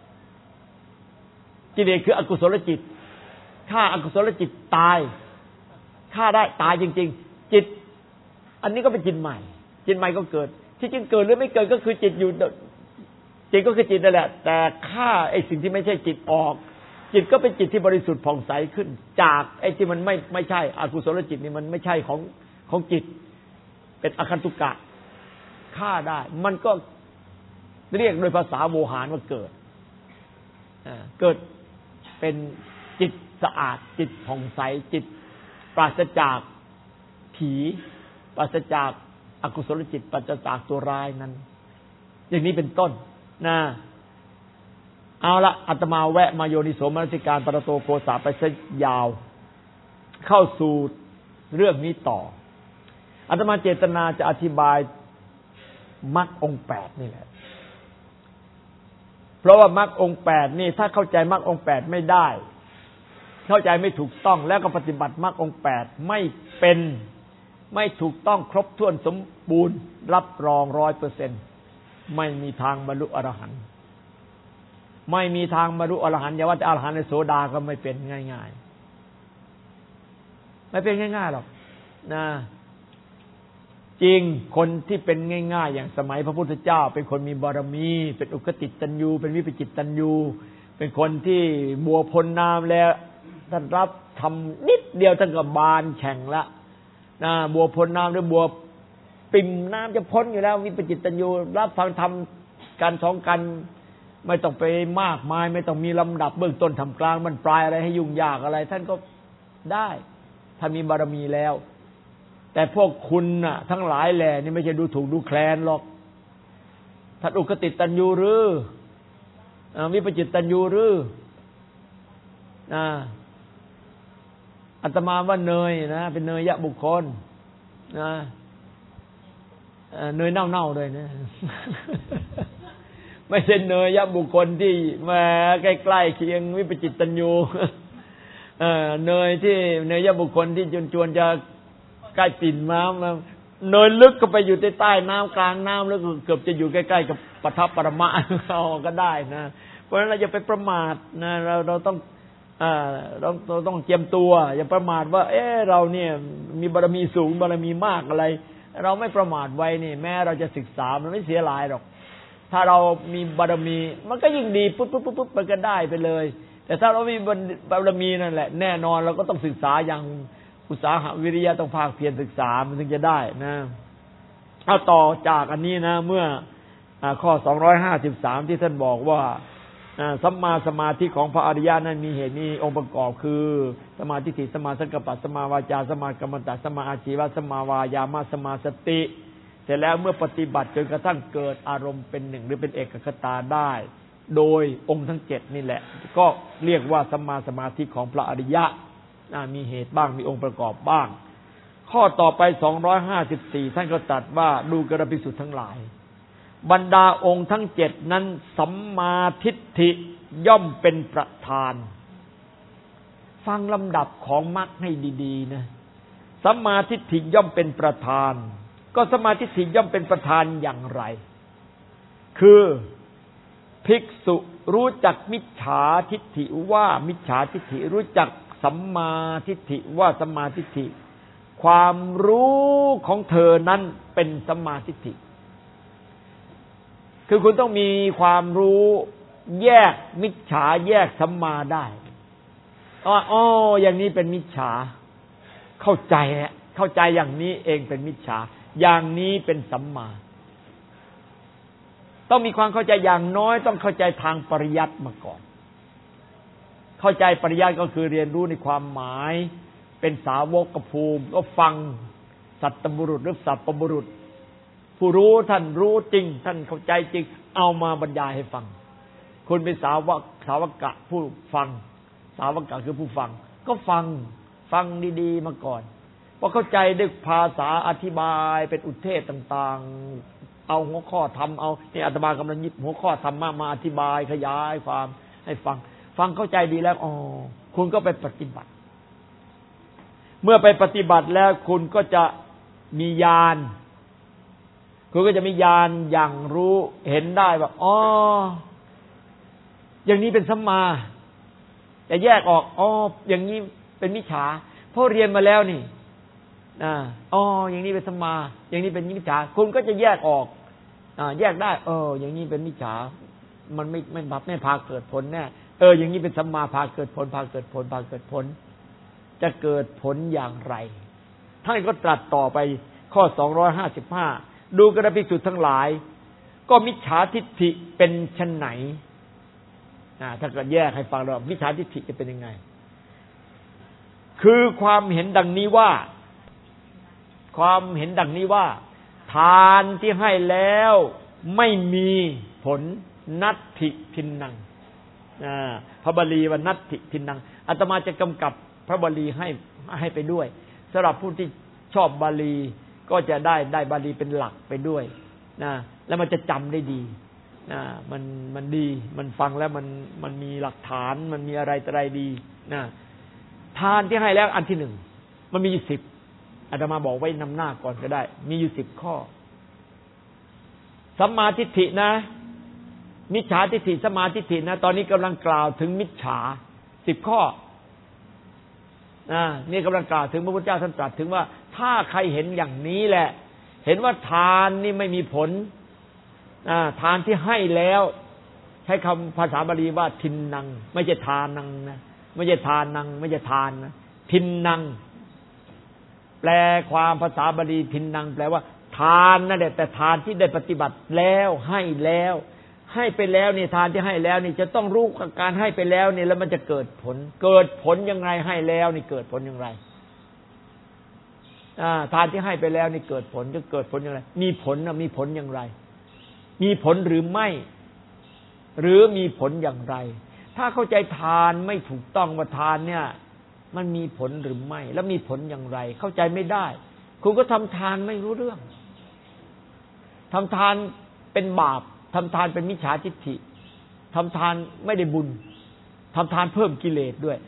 S1: กิเลสคืออกุศลจิตฆ่าอกุศลจิตตายฆ่าได้ตายจริงๆจิตอันนี้ก็เป็นจิตใหม่จิตใหม่ก็เกิดที่จริงเกิดหรือไม่เกิดก็คือจิตอยู่จิตก็คือจิตนั่นแหละแต่ฆ่าไอ้สิ่งที่ไม่ใช่จิตออกจิตก็เป็นจิตที่บริสุทธิ์ผ่องใสขึ้นจากไอ้ที่มันไม่ไม่ใช่อกุศลจิตนี่มันไม่ใช่ของของจิตเป็นอคันตุกะฆ่าได้มันก็เรียกโดยภาษาโวหารว่าเกิดเกิดเป็นจิตสะอาดจิตผ่องใสจิตปราศจากผีปราศจากอกุศลจิตปราศจากตัวร้ายนั้นอย่างนี้เป็นต้นนะเอาละอาตมาแวะมาโยนิโสมนสิการปรโตโกสะไปซะยาวเข้าสู่เรื่องนี้ต่ออาตมาเจตนาจะอธิบายมรรคองค์แปดนี่แหละเพราะว่ามรรคองค์แปดนี่ถ้าเข้าใจมรรคองค์แปดไม่ได้เข้าใจไม่ถูกต้องแล้วก็ปฏิบัติมรรคองค์แปดไม่เป็นไม่ถูกต้องครบถ้วนสมบูรณ์รับรอง ร้อยเปอร์เซ็นต์ ไม่มีทางบรรลุอรหันต์ไม่มีทางบรรลุอรหันต์อย่าว่าแต่อรหันต์ในโสดาก็ไม่เป็นง่ายๆไม่เป็นง่ายๆหรอกนะจริงคนที่เป็นง่ายๆอย่างสมัยพระพุทธเจ้าเป็นคนมีบารมีเป็นอุกติตัญญูเป็นวิปจิตตัญญูเป็นคนที่บัวพ้นน้ำแล้วท่านรับทำนิดเดียวท่านก็บานแข่งละนะบัวพ้นน้ำหรือบัวปิ่มน้ำจะพ้นอยู่แล้ววิปจิตตัญญูรับฟังทำการสองกันไม่ต้องไปมากมายไม่ต้องมีลำดับเบื้องต้นทำกลางมันปลายอะไรให้ยุ่งยากอะไรท่านก็ได้ท่านมีบารมีแล้วแต่พวกคุณน่ะทั้งหลายแหล่นี่ไม่ใช่ดูถูกดูแคลนหรอกท่านอุกติตัญญูหรือวิปจิตตัญญูหรืออ่าอาตมาว่าเนยนะเป็นเนยยะบุคคลนะเนยเน่าๆเลยนะไม่ใช่เนยยะบุคคลที่มาใกล้ๆเคียงวิปจิตตัญญูเออเนยที่เนยยะบุคคลที่จวนๆจะใกล้ปิ่นน้ำเนยลึกก็ไปอยู่ใต้ใต้น้ำกลางน้ำแล้วเกือบจะอยู่ใกล้ๆกับปทัพปรมะเอาก็ได้นะเพราะฉะนั้นเราอย่าไปประมาทนะเราเราต้องอ่าเราเราต้องเตรียมตัวอย่าประมาทว่าเออเราเนี่ยมีบารมีสูงบารมีมากอะไรเราไม่ประมาทไว้นี่แม้เราจะศึกษามันไม่เสียหลายหรอกถ้าเรามีบารมีมันก็ยิ่งดีปุ๊บปุ๊บปุ๊บปุ๊บมันก็ได้ไปเลยแต่ถ้าเรามีบารมีนั่นแหละแน่นอนเราก็ต้องศึกษาอย่างอุตสาหะวิริยะต้องภาคเพียรศึกษามันถึงจะได้นะเอาต่อจากอันนี้นะเมื่อข้อสองร้อยห้าสิบสามที่ท่านบอกว่าสัมมาสมาธิของพระอริยะนั้นมีเหตุมีองค์ประกอบคือสมาธิสมาสังกัปปะสมาวาจาสมากัมมันตะสมาอาชีวะสมาวายามะสมาสติเสร็จแล้วเมื่อปฏิบัติจนกระทั่งเกิดอารมณ์เป็นหนึ่งหรือเป็นเอกคตาได้โดยองค์ทั้งเจ็ดนี่แหละก็เรียกว่าสัมมาสมาธิของพระอริยะมีเหตุบ้างมีองค์ประกอบบ้างข้อต่อไปสองร้อยห้าสิบสี่ท่านก็ตรัสว่าดูกระภิกษุทั้งหลายบรรดาองค์ทั้งเจ็ดนั้นสัมมาทิฏฐิย่อมเป็นประธานฟังลำดับของมรรคให้ดีๆนะสัมมาทิฏฐิย่อมเป็นประธานก็สัมมาทิฏฐิย่อมเป็นประธานอย่างไรคือภิกษุรู้จักมิจฉาทิฏฐิว่ามิจฉาทิฏฐิรู้จักสัมมาทิฏฐิว่าสัมมาทิฏฐิความรู้ของเธอนั้นเป็นสัมมาทิฏฐิคือคุณต้องมีความรู้แยกมิจฉาแยกสัมมาได้อ๋ออ๋ออย่างนี้เป็นมิจฉาเข้าใจแล้วเข้าใจอย่างนี้เองเป็นมิจฉาอย่างนี้เป็นสัมมาต้องมีความเข้าใจอย่างน้อยต้องเข้าใจทางปริยัติมาก่อนเข้าใจปริยัติก็คือเรียนรู้ในความหมายเป็นสาวกภูมิก็ฟังสัตตบุรุษหรือสัพพบุรุษผู้รู้ท่านรู้จริงท่านเข้าใจจริงเอามาบรรยายให้ฟังคุณเป็นสาวกสาวกะผู้ฟังสาวกะคือผู้ฟังก็ฟังฟังดีๆมาก่อนพอเข้าใจด้วยภาษาอธิบายเป็นอุทเทศต่างๆเอาหัวข้อธรรมเอานี่อาตมากำลังหยิบหัวข้อธรรมมามาอธิบายขยายความให้ฟังฟังเข้าใจดีแล้วอ๋อคุณก็ไปปฏิบัติเมื่อไปปฏิบัติแล้วคุณก็จะมีญาณคุณก็จะมีญาณอย่างรู้เห็นได้ว่าอ๋ออย่างนี้เป็นสัมมาแต่แยกออกอ๋ออย่างนี้เป็นมิจฉาเพราะเรียนมาแล้วนี่อ่าอ๋ออย่างนี้เป็นสัมมาอย่างนี้เป็นมิจฉาคุณก็จะแยกออกอ่าแยกได้เอออย่างนี้เป็นมิจฉามันไม่ไม่บับไม่พาเกิดผลแน่เอออย่างนี้เป็นสัมมาพาเกิดผลพาเกิดผลพาเกิดผลจะเกิดผลอย่างไรท่านก็ตรัสต่อไปข้อสองร้อยห้าสิบห้าดูกระภิกษุทั้งหลายก็มิจฉาทิฏฐิเป็นไฉนอ่าถ้าเกิดแยกให้ฟังแล้วมิจฉาทิฏฐิจะเป็นยังไงคือความเห็นดังนี้ว่าความเห็นดังนี้ว่าทานที่ให้แล้วไม่มีผลนัตถิทินนังอ่าพระบาลีว่านัตถิทินนังอาตมาจะกำกับพระบาลีให้ให้ไปด้วยสำหรับผู้ที่ชอบบาลีก็จะได้ได้บาลีเป็นหลักไปด้วยนะแล้วมันจะจำได้ดีนะมันมันดีมันฟังแล้วมันมันมีหลักฐานมันมีอะไรต่ออะไรดีนะทานที่ให้แล้วอันที่หนึ่งมันมีอยู่สิบอาตมาบอกไว้นำหน้าก่อนก็ได้มีอยู่สิบข้อสัมมาทิฏฐินะมิจฉาทิฏฐิสัมมาทิฏฐินะตอนนี้กำลังกล่าวถึงมิจฉาสิบข้ออ่านี่กำลังกล่าวถึงพระพุทธเจ้าท่านตรัสถึงว่าถ้าใครเห็นอย่างนี้แหละเห็นว่าทานนี่ไม่มีผลอ่าทานที่ให้แล้วใช้คำภาษาบาลีว่าทินนังไม่ใช่ทานังนะไม่ใช่ทานังไม่ใช่ทานนะทินนังแปลความภาษาบาลีทินนังแปลว่าทานนั่นแหละแต่ทานที่ได้ปฏิบัติแล้วให้แล้วให้ไปแล้วนี่ทานที่ให้แล้วนี่จะต้องรู้การให้ไปแล้วนี่แล้วมันจะเกิดผลเกิดผลยังไงให้แล้วนี่เกิดผลอย่างไรทานที่ให้ไปแล้วนี่เกิดผลจะเกิดผลอย่างไรมีผลนะมีผลอย่างไรมีผลหรือไม่หรือมีผลอย่างไรถ้าเข้าใจทานไม่ถูกต้องว่าทานเนี่ยมันมีผลหรือไม่แล้วมีผลอย่างไรเข้าใจไม่ได้คุณก็ทำทานไม่รู้เรื่องทำทานเป็นบาปทำทานเป็นมิจฉาทิฏฐิทำทานไม่ได้บุญทำทานเพิ่มกิเลสด้วย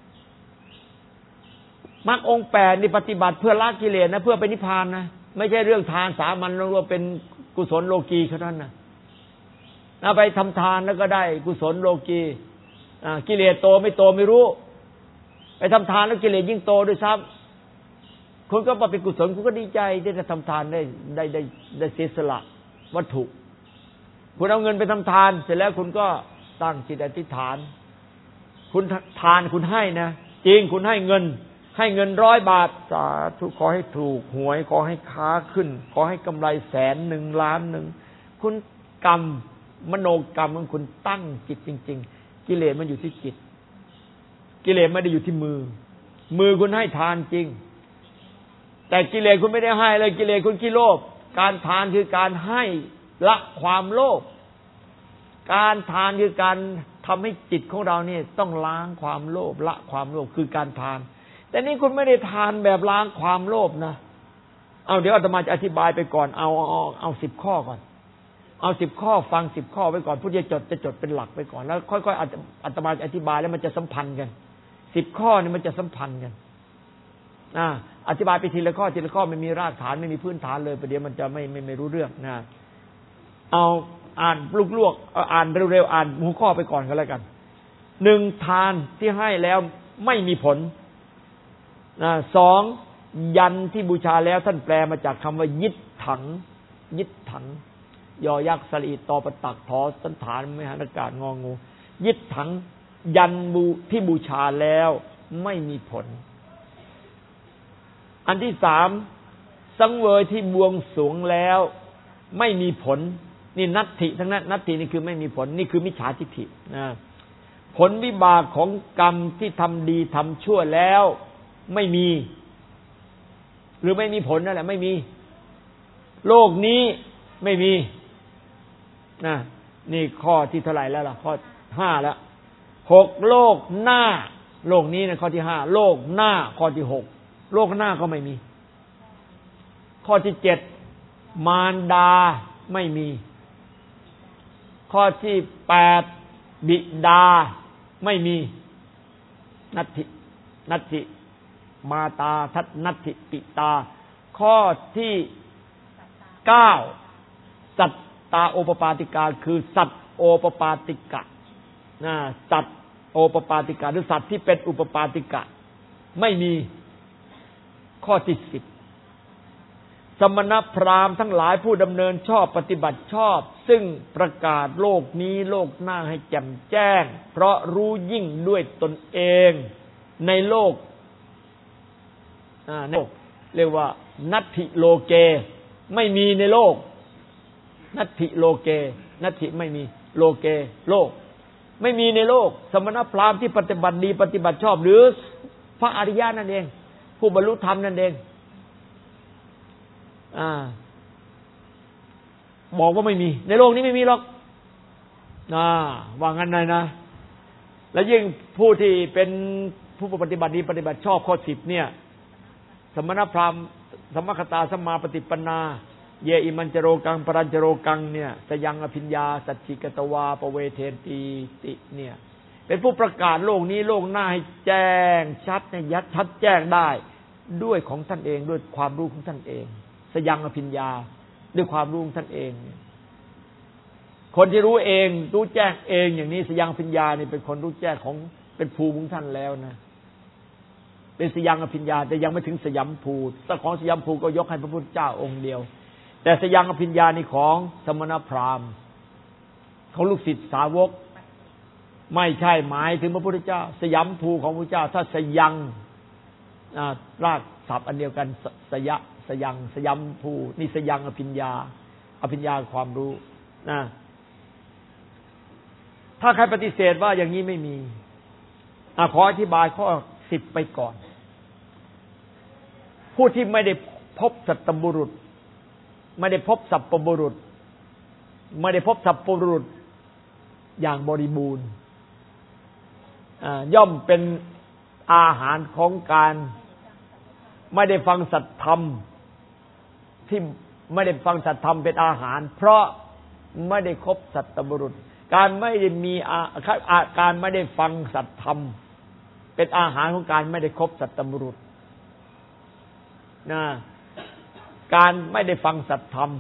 S1: มรรคองค์แปดนี่ปฏิบัติเพื่อละกิเลสนะเพื่อไปนิพพานนะไม่ใช่เรื่องทานสามัญรวมเป็นกุศลโลกีเท่านั้นนะเอาไปทำทานแล้วก็ได้กุศลโลกีกิเลสโตไม่โตไม่รู้ไปทำทานแล้วกิเลสยิ่งโตด้วยซ้ำคุณก็มาเป็นกุศลคุณก็ดีใจที่จะทำทานได้ได้ได้ได้เสียสละวัตถุคุณเอาเงินไปทำทานเสร็จแล้วคุณก็ตั้งจิตอธิษฐานคุณทานคุณให้นะจริงคุณให้เงินให้เงินร้อยบาทสาธุขอให้ถูกหวยขอให้ค้าขึ้นขอให้กำไรแสนหนึ่งล้านหนึ่งคุณกรรมมโนกรรมของคุณตั้งจิตจริงๆกิเลสมันอยู่ที่จิตกิเลสไม่ได้อยู่ที่มือมือคุณให้ทานจริงแต่กิเลสคุณไม่ได้ให้เลยกิเลสคุณขี้โลภการทานคือการให้ละความโลภการทานคือการทำให้จิตของเราเนี่ยต้องล้างความโลภละความโลภคือการทานแต่นี่คุณไม่ได้ทานแบบล้างความโลภนะเอาเดี๋ยวอาตมาจะอธิบายไปก่อนเอาเอาเอาสิบข้อก่อนเอาสิบข้อฟังสิบข้อไว้ก่อนผู้จะจดจะจดเป็นหลักไปก่อนแล้วค่อยๆอาตมาอธิบายแล้วมันจะสัมพันธ์กันสิบข้อนี่มันจะสัมพันธ์กันอ่าอธิบายไปทีละข้อทีละข้อไม่มีรากฐานไม่มีพื้นฐานเลยประเดี๋ยวมันจะไม่ไม่ไม่รู้เรื่องนะเอาอ่านลวกๆอ่านเร็วๆอ่านหัวข้อไปก่อนก็แล้วกันหนึ่งทานที่ให้แล้วไม่มีผลนะสองยันที่บูชาแล้วท่านแปลมาจากคำว่ายิดถังยิดถังยอยักษ์สลีตอประตักทอสันฐานมหานากาศงองูยิดถังยันบูที่บูชาแล้วไม่มีผลอันที่สามสังเวยที่บวงสรวงแล้วไม่มีผลนี่นัตถิทั้งนั้นนัตถินี่คือไม่มีผลนี่คือมิจฉาทิฏฐินะผลวิบากของกรรมที่ทำดีทำชั่วแล้วไม่มีหรือไม่มีผลนั่นแหละไม่มีโลกนี้ไม่มีนะนี่ข้อที่เท่าไหร่แล้วล่ะข้อห้าแล้วหกโลกหน้าโลกนี้นะข้อที่ห้าโลกหน้าข้อที่หกโลกหน้าก็ไม่มีข้อที่เจ็ดมารดาไม่มีข้อที่แปดบิดาไม่มีนัตถินัตถิมาตาทัตนัตถิปิตาข้อที่เก้าสัตตาโอปปาติกาคือสัตว์โอปปาติกะนะสัตว์โอปปาติกะหรือสัตว์ที่เป็นอุปปาติกะไม่มีข้อที่สิบสมณพราหมณ์ทั้งหลายผู้ดำเนินชอบปฏิบัติชอบซึ่งประกาศโลกนี้โลกหน้าให้แจ่มแจ้งเพราะรู้ยิ่งด้วยตนเองในโลกอ่าในโลกเรียกว่านัตถิโลเกไม่มีในโลกนัตถิโลเกนัตถิไม่มีโลเกโลกไม่มีในโลกสมณพราหมณ์ที่ปฏิบัติดีปฏิบัติชอบหรือพระอริยะนั่นเองผู้บรรลุธรรมนั่นเองอ่าบอกว่าไม่มีในโลกนี้ไม่มีหรอกอ่าว่างั้นเลยนะแล้วยิ่งผู้ที่เป็นผู้ปฏิบัติดีปฏิบัติชอบข้อสิบเนี่ยสมณพราหมณ์สมคตาสัมมาปฏิปนาเยอิมันจโรกังปรัญจโรกังเนี่ยสยังอภิญญาสัจจิกตวาปเวเทนติติเนี่ยเป็นผู้ประกาศโลกนี้โลกหน้าให้แจ้งชัดในยัดชัดแจ้งได้ด้วยของท่านเองด้วยความรู้ของท่านเองสยังอภิญญาด้วยความรู้ของท่านเองคนที่รู้เองรู้แจ้งเองอย่างนี้สยังอภิญญานี่เป็นคนรู้แจ้งของเป็นภูมิของท่านแล้วนะเป็นสยังอภิญญาแต่ยังไม่ถึงสยัมภูถ้าของสยัมภูก็ยกให้พระพุทธเจ้าองค์เดียวแต่สยังอภิญญานี่ของสมณพราหมณ์ของลูกศิษย์สาวกไม่ใช่หมายถึงพระพุทธเจ้าสยัมภูของพระพุทธเจ้าถ้าสยังรากศัพท์อันเดียวกันสยะสยังสยัมภูนี่สยังอภิญญาอภิญญาความรู้นะถ้าใครปฏิเสธว่าอย่างนี้ไม่มีอ่ะขออธิบายข้อสิบไปก่อนผู้ที่ไม่ได้พบสัตบุรุษไม่ได้พบสัพพบุรุษไม่ได้พบสัพพบุรุษอย่างบริบูรณ์ย่อมเป็นอาหารของการไม่ได้ฟังสัตธรรมที่ไม่ได้ฟังสัตธรรมเป็นอาหารเพราะไม่ได้คบสัตบุรุษการไม่ได้มีการไม่ได้ฟังสัตธรรมเป็นอาหารของการไม่ได้คบสัตบุรุษนะการไม่ได้ฟังสัตธรรม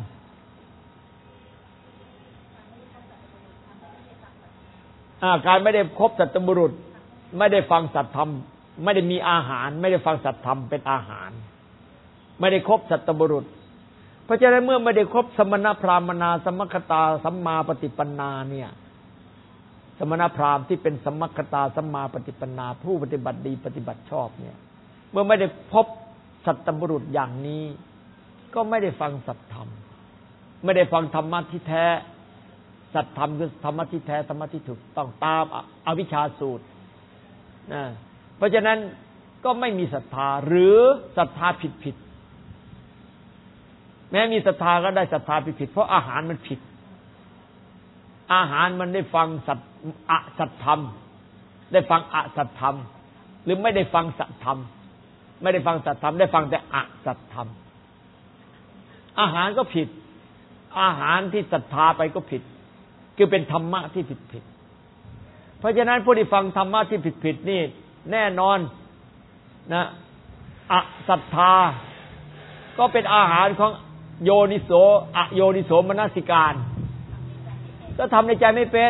S1: การไม่ได้คบสัตบุรุษไม่ได้ฟังสัตธรรมไม่ได้มีอาหารไม่ได้ฟังสัตธรรมเป็นอาหารไม่ได้คบสัตบุรุษเพราะฉะนั้นเมื่อไม่ได้คบสมณพราหมณาสมัคคตาสัมมาปฏิปันนาเนี่ยสมณพราหมณ์ที่เป็นสมัคคตาสัมมาปฏิปันนาผู้ปฏิบัติดีปฏิบัติชอบเนี่ยเมื่อไม่ได้พบสัตบุรุษอย่างนี้ก็ไม่ได้ฟังสัตธรรมไม่ได้ฟังธรรมะที่แท้สัตธรรมคือธรรมะที่แท้ธรรมะที่ถูกต้องตามอวิชชาสูตรนะเพราะฉะนั้นก็ไม่มีศรัทธาหรือศรัทธาผิดๆแม้มีศรัทธาก็ได้ศรัทธาผิดๆเพราะอาหารมันผิดอาหารมันได้ฟังสัตอสัตธรรมได้ฟังอสัตธรรมหรือไม่ได้ฟังสัตธรรมไม่ได้ฟังสัตธรรมได้ฟังแต่อสัตธรรมอาหารก็ผิดอาหารที่ศรัทธาไปก็ผิดคือเป็นธรรมะที่ผิดผิดเพราะฉะนั้นผู้ที่ฟังธรรมะที่ผิดผิดนี่แน่นอนนะอศรัทธาก็เป็นอาหารของโยนิโสอโยนิโสมนสิการก็ทำในใจไม่เป็น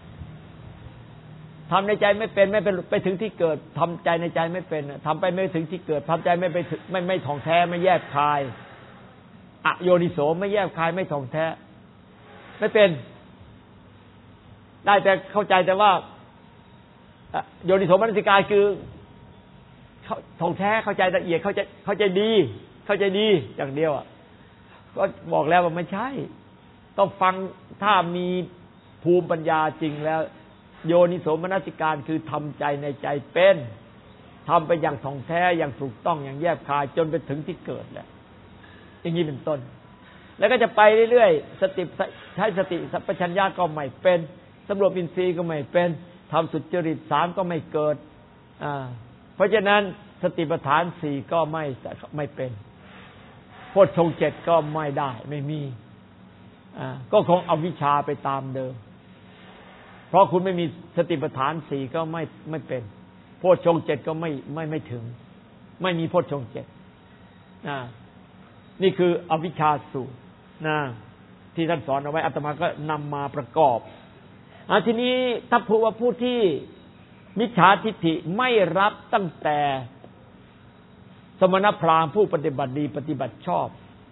S1: ทำในใจไม่เป็นไม่เป็นไปถึงที่เกิดทำใจในใจไม่เป็นทำไปไม่ถึงที่เกิดทำใจไม่ไปไม่ไม่ถ่องแท้ไม่แยกคายอโยนิโสไม่แยกคายไม่ถ่องแท้ไม่เป็นได้แต่เข้าใจแต่ว่าโยนิโสมนสิการคือถ่องแท้เข้าใจละเอียดเข้าใจเข้าใจดีเข้าใจดีอย่างเดียวอ่ะก็บอกแล้วว่าไม่ใช่ต้องฟังถ้ามีภูมิปัญญาจริงแล้วโยนิโสมนสิการคือทำใจในใจเป็นทำไปอย่างถ่องแท้อย่างถูกต้องอย่างแยบคายจนไปถึงที่เกิดแหละอย่างนี้เป็นต้นแล้วก็จะไปเรื่อยๆสติใช้สติสัพพัญญาก็ไม่เป็นสำรวมอินทรีย์ก็ไม่เป็นทำสุจริตสามก็ไม่เกิดอ่าเพราะฉะนั้นสติปัฏฐานสี่ก็ไม่ไม่เป็นโพชฌงค์เจ็ดก็ไม่ได้ไม่มีอ่าก็คงเอาวิชชาไปตามเดิมเพราะคุณไม่มีสติปัฏฐานสี่ก็ไม่ไม่เป็นโพชฌงค์เจ็ดก็ไม่ไม่ไม่ถึงไม่มีโพชฌงค์เจ็ดนะนี่คืออวิชชาสูตรนะที่ท่านสอนเอาไว้อาตมาก็นำมาประกอบอ่าทีนี้ถ้าพูดว่าผู้ที่มิจฉาทิฏฐิไม่รับตั้งแต่สมณพราหมณ์ผู้ปฏิบัติดีปฏิบัติชอบ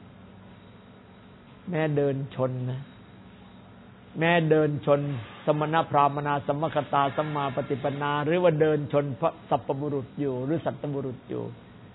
S1: แม้เดินชนนะแม้เดินชนสมณพราหมณาสัมมัคคตาสัมมาปฏิปนาหรือว่าเดินชนพระสัพพบุรุษอยู่หรือสัตตบุรุษอยู่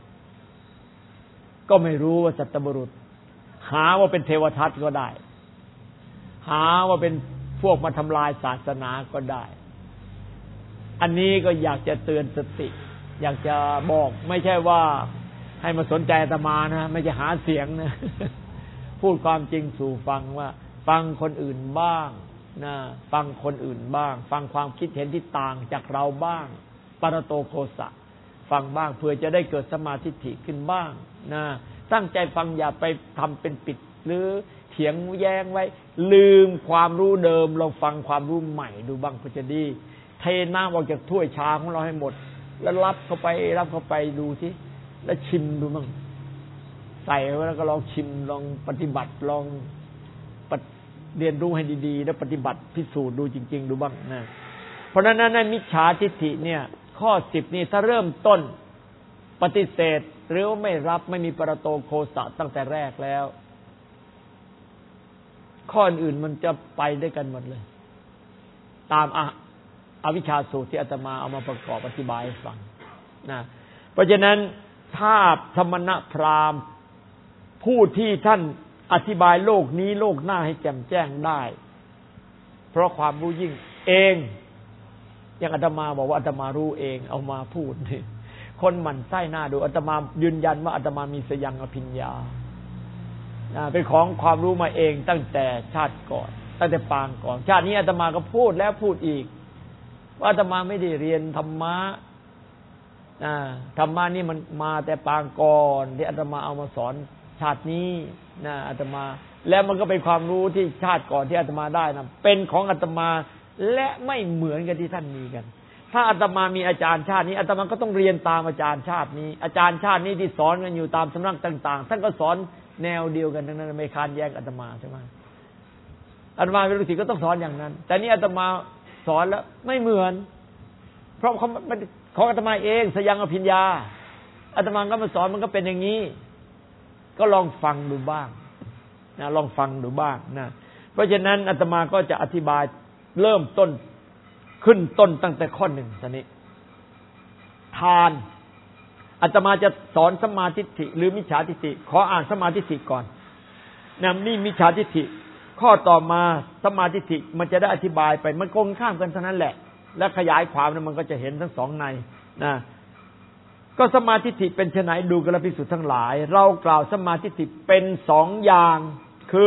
S1: ก็ไม่รู้ว่าสัตตบุรุษหาว่าเป็นเทวทัตก็ได้หาว่าเป็นพวกมาทำลายศาสนาก็ได้อันนี้ก็อยากจะเตือนสติอยากจะบอกไม่ใช่ว่าให้มาสนใจอาตมานะไม่ใช่หาเสียงนะพูดความจริงสู่ฟังว่าฟังคนอื่นบ้างนะฟังคนอื่นบ้างฟังความคิดเห็นที่ต่างจากเราบ้างปรโตโคสะฟังบ้างเพื่อจะได้เกิดสมาธิฐิขึ้นบ้างนะตั้งใจฟังอย่าไปทำเป็นปิดหรือเถียงแย้งไว้ลืมความรู้เดิมเราฟังความรู้ใหม่ดูบ้างก็จะดีเทน้ำออกจากถ้วยชาของเราให้หมดแล้วรับเข้าไปรับเข้าไปดูสิแล้วชิมดูบ้างใส่แล้วก็ลองชิมลองปฏิบัติลองเรียนรู้ให้ดีๆแล้วปฏิบัติพิสูจน์ดูจริงๆดูบ้างนะเพราะฉะนั้นในมิจฉาทิฏฐิเนี่ยข้อสิบนี่ถ้าเริ่มต้นปฏิเสธหรือไม่รับไม่มีปรโตโคสะตั้งแต่แรกแล้วข้ออื่นมันจะไปได้กันหมดเลยตามอวิชชาสูตรที่อาตมาเอามาประกอบอธิบายให้ฟังนะเพราะฉะนั้นถ้าสมณพราหมณ์ผู้ที่ท่านอธิบายโลกนี้โลกหน้าให้แจ่มแจ้งได้เพราะความรู้ยิ่งเองอย่างอาตมาบอกว่าอาตมารู้เองเอามาพูดคนหมั่นไส้หน้าดูอาตมายืนยันว่าอาตมามีสยังอภิญญาเป็นของความรู้มาเองตั้งแต่ชาติก่อนตั้งแต่ปางก่อนชาตินี้อาตมาก็พูดแล้วพูดอีกว่าอาตมาไม่ได้เรียนธรรมะธรรมะนี่มันมาแต่ปางก่อนที่อาตมาเอามาสอนชาตินี้นะอาตมาแล้วมันก็เป็นความรู้ที่ชาติก่อนที่อาตมาได้นะเป็นของอาตมาและไม่เหมือนกันที่ท่านมีกันถ้าอาตมามีอาจารย์ชาตินี้อาตมาก็ต้องเรียนตามอาจารย์ชาตินี้อาจารย์ชาตินี้ที่สอนกันอยู่ตามสำนักต่างๆท่านก็สอนแนวเดียวกันทั้งนั้นไม่ค้านแย้งอาตมาใช่ไหมอาตมาเป็นลูกศิษย์ก็ต้องสอนอย่างนั้นแต่นี่อาตมาสอนแล้วไม่เหมือนเพราะเขาของอาตมาเองสยังอภิญญาอาตมาก็มาสอนมันก็เป็นอย่างนี้ก็ลองฟังดูบ้างนะลองฟังดูบ้างนะเพราะฉะนั้นอาตมาก็จะอธิบายเริ่มต้นขึ้นต้นตั้งแต่ข้อหนึ่งตอนนี้ทานอาตมาจะสอนสัมมาทิฏฐิหรือมิจฉาทิฏฐิขออ่านสัมมาทิฏฐิก่อนนะนี่มิจฉาทิฏฐิข้อต่อมาสัมมาทิฏฐิมันจะได้อธิบายไปมันตรงข้ามกันเท่านั้นแหละและขยายความนั้นมันก็จะเห็นทั้งสองในนะก็สัมมาทิฏฐิเป็นไฉนดูกระภิกษุทั้งหลายเรากล่าวสัมมาทิฏฐิเป็นสองอย่างคือ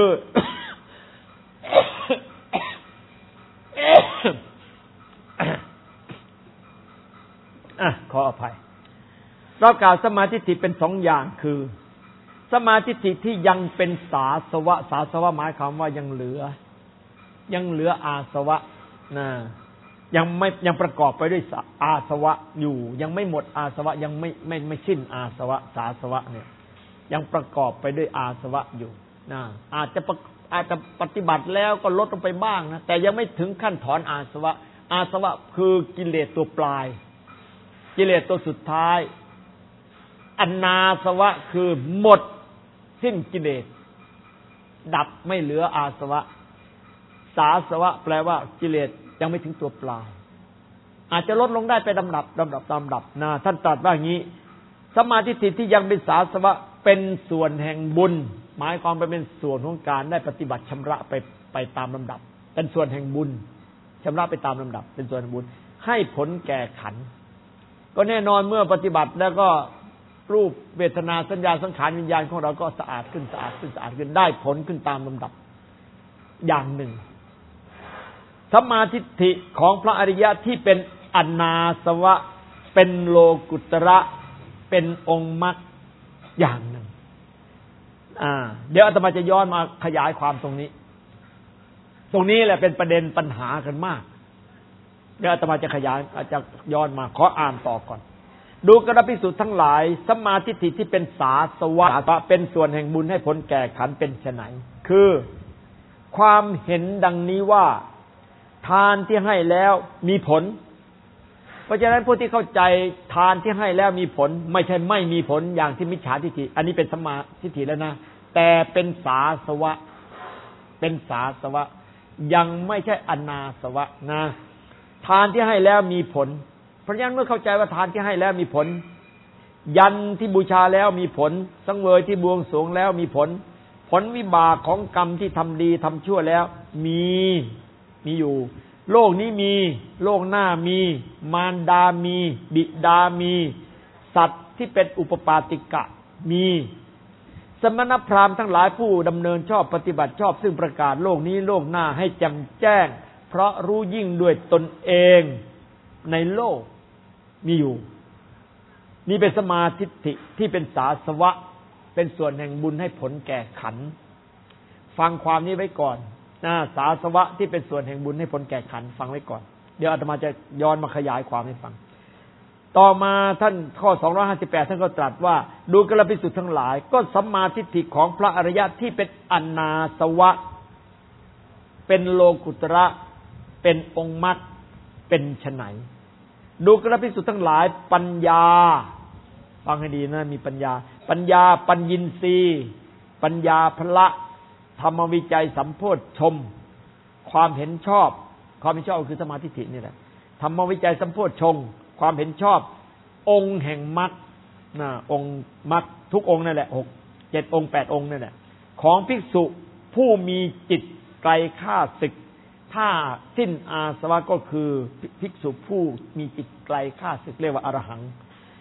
S1: อ่ะขออภัยเรากล่าวสัมมาทิฏฐิเป็นสองอย่างคือสัมมาทิฏฐิที่ยังเป็นสาสวะสาสวะหมายความว่ายังเหลือยังเหลืออาสวะนะยังไม่ยังประกอบไปด้วยอาสวะอยู่ยังไม่หมดอาสวะยังไม่ไม่ไม่สิ้นอาสวะสาสวะเนี่ยยังประกอบไปด้วยอาสวะอยู่นะอาจจะอาจจะปฏิบัติแล้วก็ลดลงไปบ้างนะแต่ยังไม่ถึงขั้นถอนอาสวะอาสวะคือกิเลสตัวปลายกิเลสตัวสุดท้ายอนาสวะคือหมดสิ้นกิเลสดับไม่เหลืออาสวะสาสวะแปลว่ากิเลสยังไม่ถึงตัวปลายอาจจะลดลงได้ไปลำดับลำดับตามลำดับนะท่านตรัสว่าอย่างนี้สัมมาทิฏฐิที่ยังเป็นสาสวะเป็นส่วนแห่งบุญหมายความไปเป็นส่วนของการได้ปฏิบัติชำระไปไปตามลำดับเป็นส่วนแห่งบุญชำระไปตามลำดับเป็นส่วนแห่งบุญให้ผลแก่ขันธ์ก็แน่นอนเมื่อปฏิบัติแล้วก็รูปเวทนาสัญญาสังขารวิญญาณของเราก็สะอาดขึ้นสะอาดขึ้นสะอาดขึ้นได้ผลขึ้นตามลำดับอย่างหนึ่งสัมมาทิฏฐิของพระอริยะที่เป็นอนาสวะเป็นโลกุตระเป็นองค์มรรคอย่างหนึ่งอ่าเดี๋ยวอาตมาจะย้อนมาขยายความตรงนี้ตรงนี้แหละเป็นประเด็นปัญหากันมากเดี๋ยวอาตมาจะขยายอาจจะย้อนมาขออ่านต่อก่อนดูกระภิกษุทั้งหลายสัมมาทิฏฐิที่เป็นสาสวะเป็นส่วนแห่งบุญให้ผลแก่ขันธ์เป็นไฉนคือความเห็นดังนี้ว่าทานที่ให้แล้วมีผลเพราะฉะนั้นผู้ที่เข้าใจทานที่ให้แล้วมีผลไม่ใช่ไม่มีผลอย่างที่มิจฉาทิฏฐิอันนี้เป็นสัมมาทิฏฐิแล้วนะแต่เป็นสาสวะเป็นสาสวะยังไม่ใช่อนาสวะนะทานที่ให้แล้วมีผลเพราะฉะนั้นเมื่อเข้าใจว่าทานที่ให้แล้วมีผลยันที่บูชาแล้วมีผลสังเวยที่บวงสรวงแล้วมีผลผลวิบากของกรรมที่ทำดีทำชั่วแล้วมีมีอยู่โลกนี้มีโลกหน้ามีมารดามีบิดามีสัตว์ที่เป็นอุปปาติกะมีสมณพราหมณ์ทั้งหลายผู้ดำเนินชอบปฏิบัติชอบซึ่งประกาศโลกนี้โลกหน้าให้แจ่มแจ้งเพราะรู้ยิ่งด้วยตนเองในโลกมีอยู่นี่เป็นสมาทิฏฐิที่เป็นสาสวะเป็นส่วนแห่งบุญให้ผลแก่ขันธ์ฟังความนี้ไว้ก่อนนะสาสวะที่เป็นส่วนแห่งบุญให้ผลแก่ขันธ์ฟังไว้ก่อนเดี๋ยวอาตมาจะย้อนมาขยายความให้ฟังต่อมาท่านข้อสองร้อยห้าสิบแปดท่านก็ตรัสว่าดูกระภิกษุทั้งหลายก็สัมมาทิฏฐิของพระอริยะที่เป็นอนาสวะเป็นโลกุตระเป็นองค์มรรคเป็นไฉนดูกระภิกษุทั้งหลายปัญญาฟังให้ดีนะมีปัญญาปัญญาปัญญินทรีย์ปัญญาพละธรรมวิจัยสัมโพชฌงค์ความเห็นชอบความเห็นชอบคือสมาธิทินี่แหละธรรมวิจัยสัมโพชฌงค์ความเห็นชอบองค์แห่งมรรคนะองค์มรรคทุกองค์นั่นแหละหกเจ็ดองค์แปดองค์นั่นแหละของภิกษุผู้มีจิตไกลข้าศึกถ้าสิ้นอาสวะก็คือภิกษุผู้มีจิตไกลข้าศึกเรียกว่าอรหัง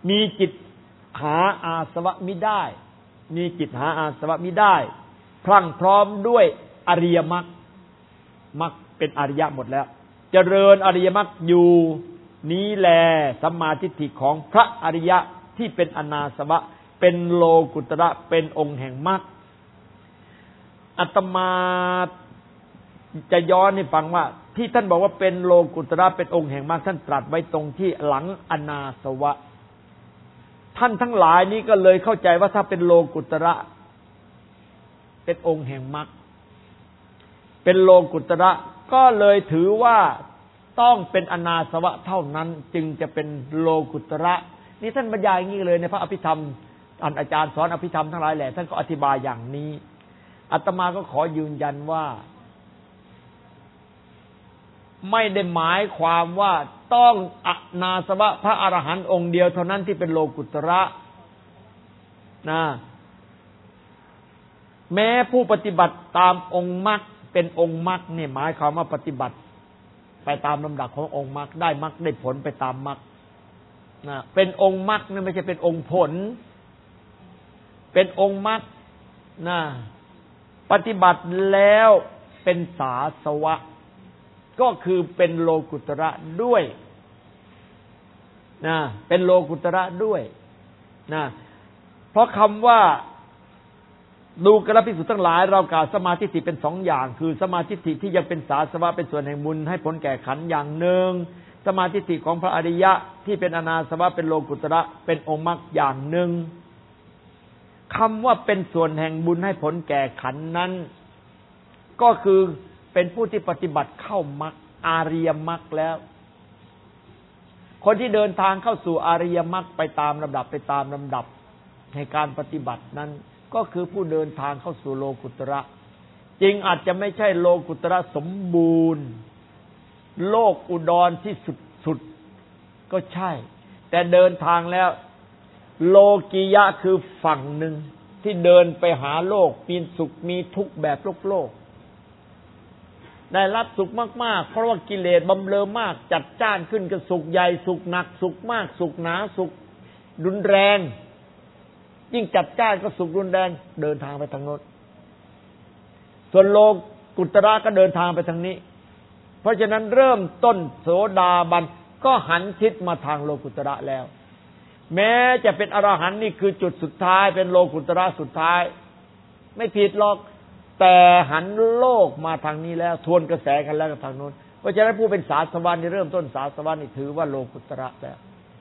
S1: มีจิตหาอาสวะมิได้มีจิตหาอาสวะมิได้พรั่งพร้อมด้วยอริยมรรคมรรคเป็นอริยะหมดแล้วเจริญอริยมรรคอยู่นี้แลสัมมาทิฏฐิของพระอริยะที่เป็นอนาสวะเป็นโลกุตระเป็นองค์แห่งมรรคอาตมาจะย้อนให้ฟังว่าที่ท่านบอกว่าเป็นโลกุตระเป็นองค์แห่งมรรคท่านตรัสไว้ตรงที่หลังอนาสวะท่านทั้งหลายนี้ก็เลยเข้าใจว่าถ้าเป็นโลกุตระเป็นองค์แห่งมรรคเป็นโลกุตระก็เลยถือว่าต้องเป็นอนาสวะเท่านั้นจึงจะเป็นโลกุตระนี่ท่านบรรยายอย่างนี้เลยในพระอภิธรรมท่านอาจารย์สอนอภิธรรมทั้งหลายแหละท่านก็อธิบายอย่างนี้อาตมาก็ขอยืนยันว่าไม่ได้หมายความว่าต้องอนาสวะพระอรหันต์องค์เดียวเท่านั้นที่เป็นโลกุตระนะแม้ผู้ปฏิบัติตามองค์มรรคเป็นองค์มรรคเนี่ยหมายความว่าปฏิบัติไปตามลำดับขององค์มรรคได้มรรคได้ผลไปตามมรรคนะเป็นองค์มรรคนี่ไม่ใช่เป็นองค์ผลเป็นองค์มรรคนะปฏิบัติแล้วเป็นสาสวะก็คือเป็นโลกุตระด้วยนะเป็นโลกุตระด้วยนะเพราะคำว่าดูกระภิกษุทั้งหลายเรากล่าวสมาธิทิเป็นสองอย่างคือสมาธิทิที่ยังเป็นสาสวะเป็นส่วนแห่งบุญให้ผลแก่ขันธ์อย่างหนึ่งสมาธิทิของพระอริยะที่เป็นอนาสวะเป็นโลกุตระเป็นองค์มรรคอย่างหนึ่งคำว่าเป็นส่วนแห่งบุญให้ผลแก่ขันธ์นั้นก็คือเป็นผู้ที่ปฏิบัติเข้ามรรคอาริยมรรคแล้วคนที่เดินทางเข้าสู่อาริยมรรคไปตามลำดับไปตามลำดับในการปฏิบัตินั้นก็คือผู้เดินทางเข้าสู่โลกุตระจริงอาจจะไม่ใช่โลกุตระสมบูรณ์โลกอุดรที่สุดๆก็ใช่แต่เดินทางแล้วโลกียะคือฝั่งหนึ่งที่เดินไปหาโลกมีสุขมีทุกข์แบบโลกโลกได้รับสุขมากๆเพราะว่ากิเลสบำเรอมากจัดจ้านขึ้นกับสุขใหญ่สุขหนักสุขมากสุขหนาสุขรุนแรงยิ่งจัดจ้านก็สุขรุนแรงเดินทางไปทางโน้นส่วนโลกุตระก็เดินทางไปทางนี้เพราะฉะนั้นเริ่มต้นโสดาบันก็หันทิศมาทางโลกุตระแล้วแม้จะเป็นอรหันต์นี่คือจุดสุดท้ายเป็นโลกุตระสุดท้ายไม่ผิดหรอกแต่หันโลกมาทางนี้แล้วทวนกระแสกันแล้วกับทางโน้นเพราะฉะนั้นผู้เป็นสาสวะนี่เริ่มต้นสาสวะนี่ถือว่าโลกุตระแล้ว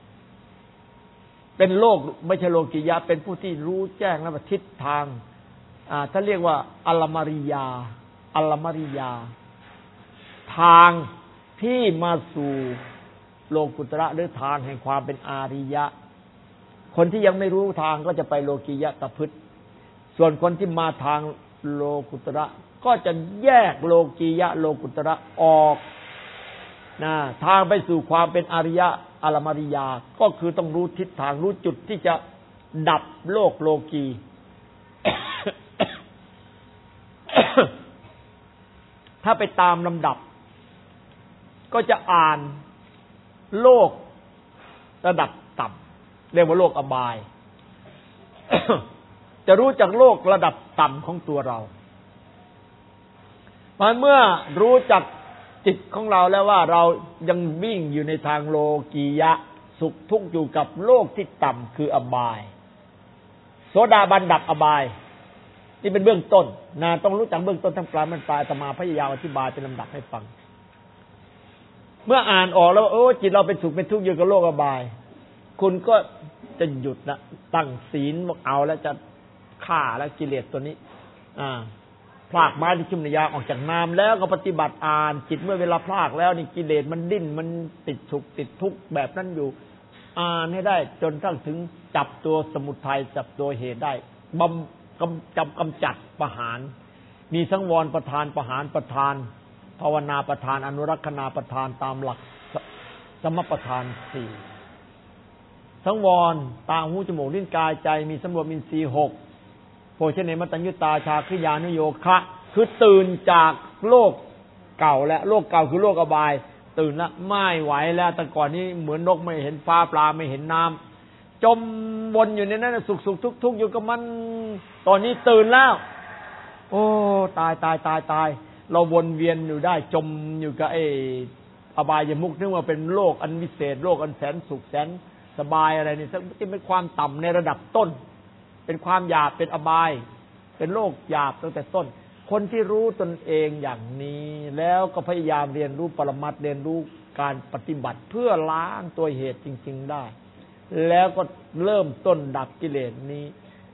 S1: เป็นโลกไม่ใช่โลกิยะเป็นผู้ที่รู้แจ้งและทิศทางอ่าถ้าเรียกว่าอัลลมริยาอัลลมริยาทางที่มาสู่โลกุตระหรือทางแห่งความเป็นอาริยะคนที่ยังไม่รู้ทางก็จะไปโลกิยะตะพึดส่วนคนที่มาทางโลกุตระก็จะแยกโลกียะโลกุตระออกนะทางไปสู่ความเป็นอริยะอรมริยาก็คือต้องรู้ทิศทางรู้จุดที่จะดับโลกโลกี ถ้าไปตามลำดับก็จะอ่านโลกระดับต่ำเรียกว่าโลกอบาย จะรู้จักโลกระดับต่ำของตัวเราเมื่อรู้จักจิตของเราแล้วว่าเรายังวิ่งอยู่ในทางโลกียะสุขทุกข์อยู่กับโลกที่ต่ำคืออบายโสดาบันดับอบายนี่เป็นเบื้องต้นนะต้องรู้จักเบื้องต้นทั้งกลางมันปลายอาตมาพยายามอธิบายเป็นลำดับให้ฟังเมื่ออ่านออกแล้วโอ้จิตเราเป็นสุขเป็นทุกข์อยู่กับโลกอบายคุณก็จะหยุดนะตั้งศีลบอกเอาแล้วจะฆ่าแล้วกิเลสตัวนี้อ่าพลากไม้ที่ชุ่มในยางออกจากน้ำแล้วก็ปฏิบัติอ่านจิตเมื่อเวลาพลากแล้วนี่กิเลสมันดิ้นมันติดสุขติดทุกข์แบบนั้นอยู่อ่านให้ได้จนทั้งถึงจับตัวสมุทัยจับตัวเหตุได้บำกำจับกำจัดประหารมีสังวรประทานประหารประทานภาวนาประทานอนุรักษณาประทานตามหลักสมประทานสี่สังวรตาหูจมูกลิ้นกายใจมีสำรวมอินทรีย์หกโภชเนมตัญญุตาชาคริยานุโยคะคือตื่นจากโลกเก่าและโลกเก่าคือโลกอบายตื่นละไม่ไหวแล้วแต่ก่อนนี้เหมือนนกไม่เห็นฟ้าปลาไม่เห็นน้ำจมวนอยู่ในนั้นสุขสุขทุกทุกอยู่กับมันตอนนี้ตื่นแล้วโอ้ตายตายตายตายเราวนเวียนอยู่ได้จมอยู่กับไอ้อบายมุขนึกว่าเป็นโลกอันวิเศษโลกอันแสนสุขแสนสบายอะไรนี่ที่เป็นความต่ำในระดับต้นเป็นความหยาบเป็นอบายเป็นโลกหยาบตั้งแต่ต้นคนที่รู้ตนเองอย่างนี้แล้วก็พยายามเรียนรู้ปรมัตถ์เรียนรู้การปฏิบัติเพื่อล้างตัวเหตุจริงๆได้แล้วก็เริ่มต้นดับกิเลสนี้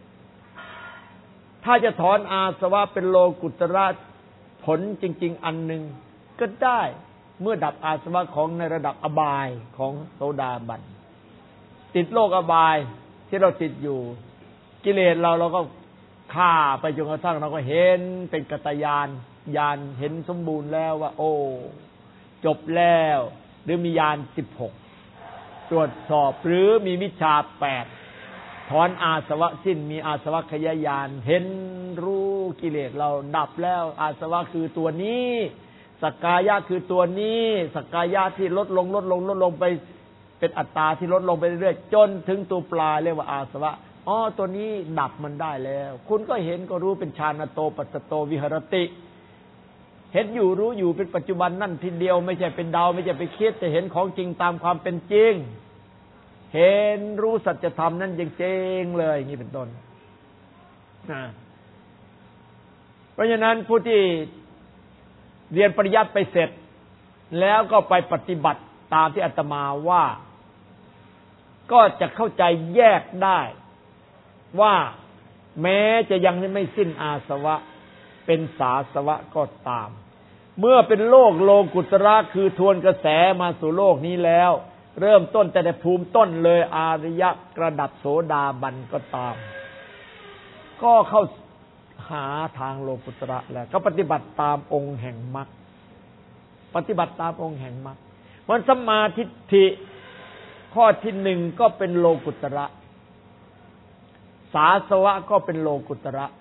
S1: ถ้าจะถอนอาสวะเป็นโลกุตระผลจริงๆอันหนึ่งก็ได้เมื่อดับอาสวะของในระดับอบายของโสดาบันติดโลกอบายที่เราติดอยู่กิเลสเราเราก็ฆ่าไปจนกระทั่งเราก็เห็นเป็นกัตญาณญาณเห็นสมบูรณ์แล้วว่าโอ้จบแล้วหรือมีญาณสิบหกตรวจสอบหรือมีวิชาแปดถอนอาสวะสิ้นมีอาสวะขยายานเห็นรู้กิเลสเราดับแล้วอาสวะคือตัวนี้สักกายะคือตัวนี้สักกายะที่ลดลงลดลงลดลงไปเป็นอัตตาที่ลดลงไปเรื่อยๆจนถึงตัวปลายเรียกว่าอาสวะอ๋อตัวนี้ดับมันได้แล้วคุณก็เห็นก็รู้เป็นฌานโตปัสสโตวิหรติเห็นอยู่รู้อยู่เป็นปัจจุบันนั่นทีเดียวไม่ใช่เป็นเดาไม่ใช่ไปคิดแต่เห็นของจริงตามความเป็นจริงเห็นรู้สัจธรรมนั่นจริงๆเลยอย่างนี้เป็นต้นนะเพราะฉะนั้นผู้ที่เรียนปริยัติไปเสร็จแล้วก็ไปปฏิบัติตามที่อาตมาว่าก็จะเข้าใจแยกได้ว่าแม้จะยังไม่สิ้นอาสวะเป็นสาสวะก็ตามเมื่อเป็นโลกโลกุตระคือทวนกระแสมาสู่โลกนี้แล้วเริ่มต้นแต่ในภูมิต้นเลยอาริยะกระดับโสดาบันก็ตามก็เข้าหาทางโลกุตระแล้วก็ปฏิบัติตามองค์แห่งมรรคปฏิบัติตามองค์แห่งมรรควันสัมมาทิฏฐิข้อที่หนึ่งก็เป็นโลกุตระสาสวะก็เป็นโลกุตระ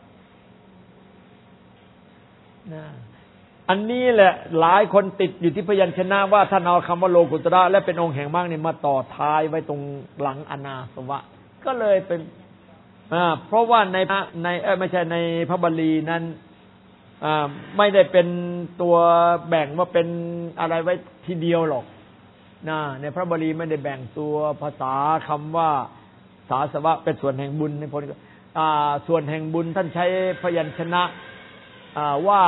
S1: นะอันนี้แหละหลายคนติดอยู่ที่พยัญชนะว่าท่านเอาคำว่าโลกุตระและเป็นองค์แห่งมรรคเนี่ยมาต่อท้ายไว้ตรงหลังอนาสวะก็เลยเป็นอ่าเพราะว่าในในเออไม่ใช่ในพระบาลีนั้นอ่าไม่ได้เป็นตัวแบ่งว่าเป็นอะไรไว้ทีเดียวหรอกนะในพระบาลีไม่ได้แบ่งตัวภาษาคำว่าสาสวะเป็นส่วนแห่งบุญในพลอ่าส่วนแห่งบุญท่านใช้พยัญชนะอ่าว่า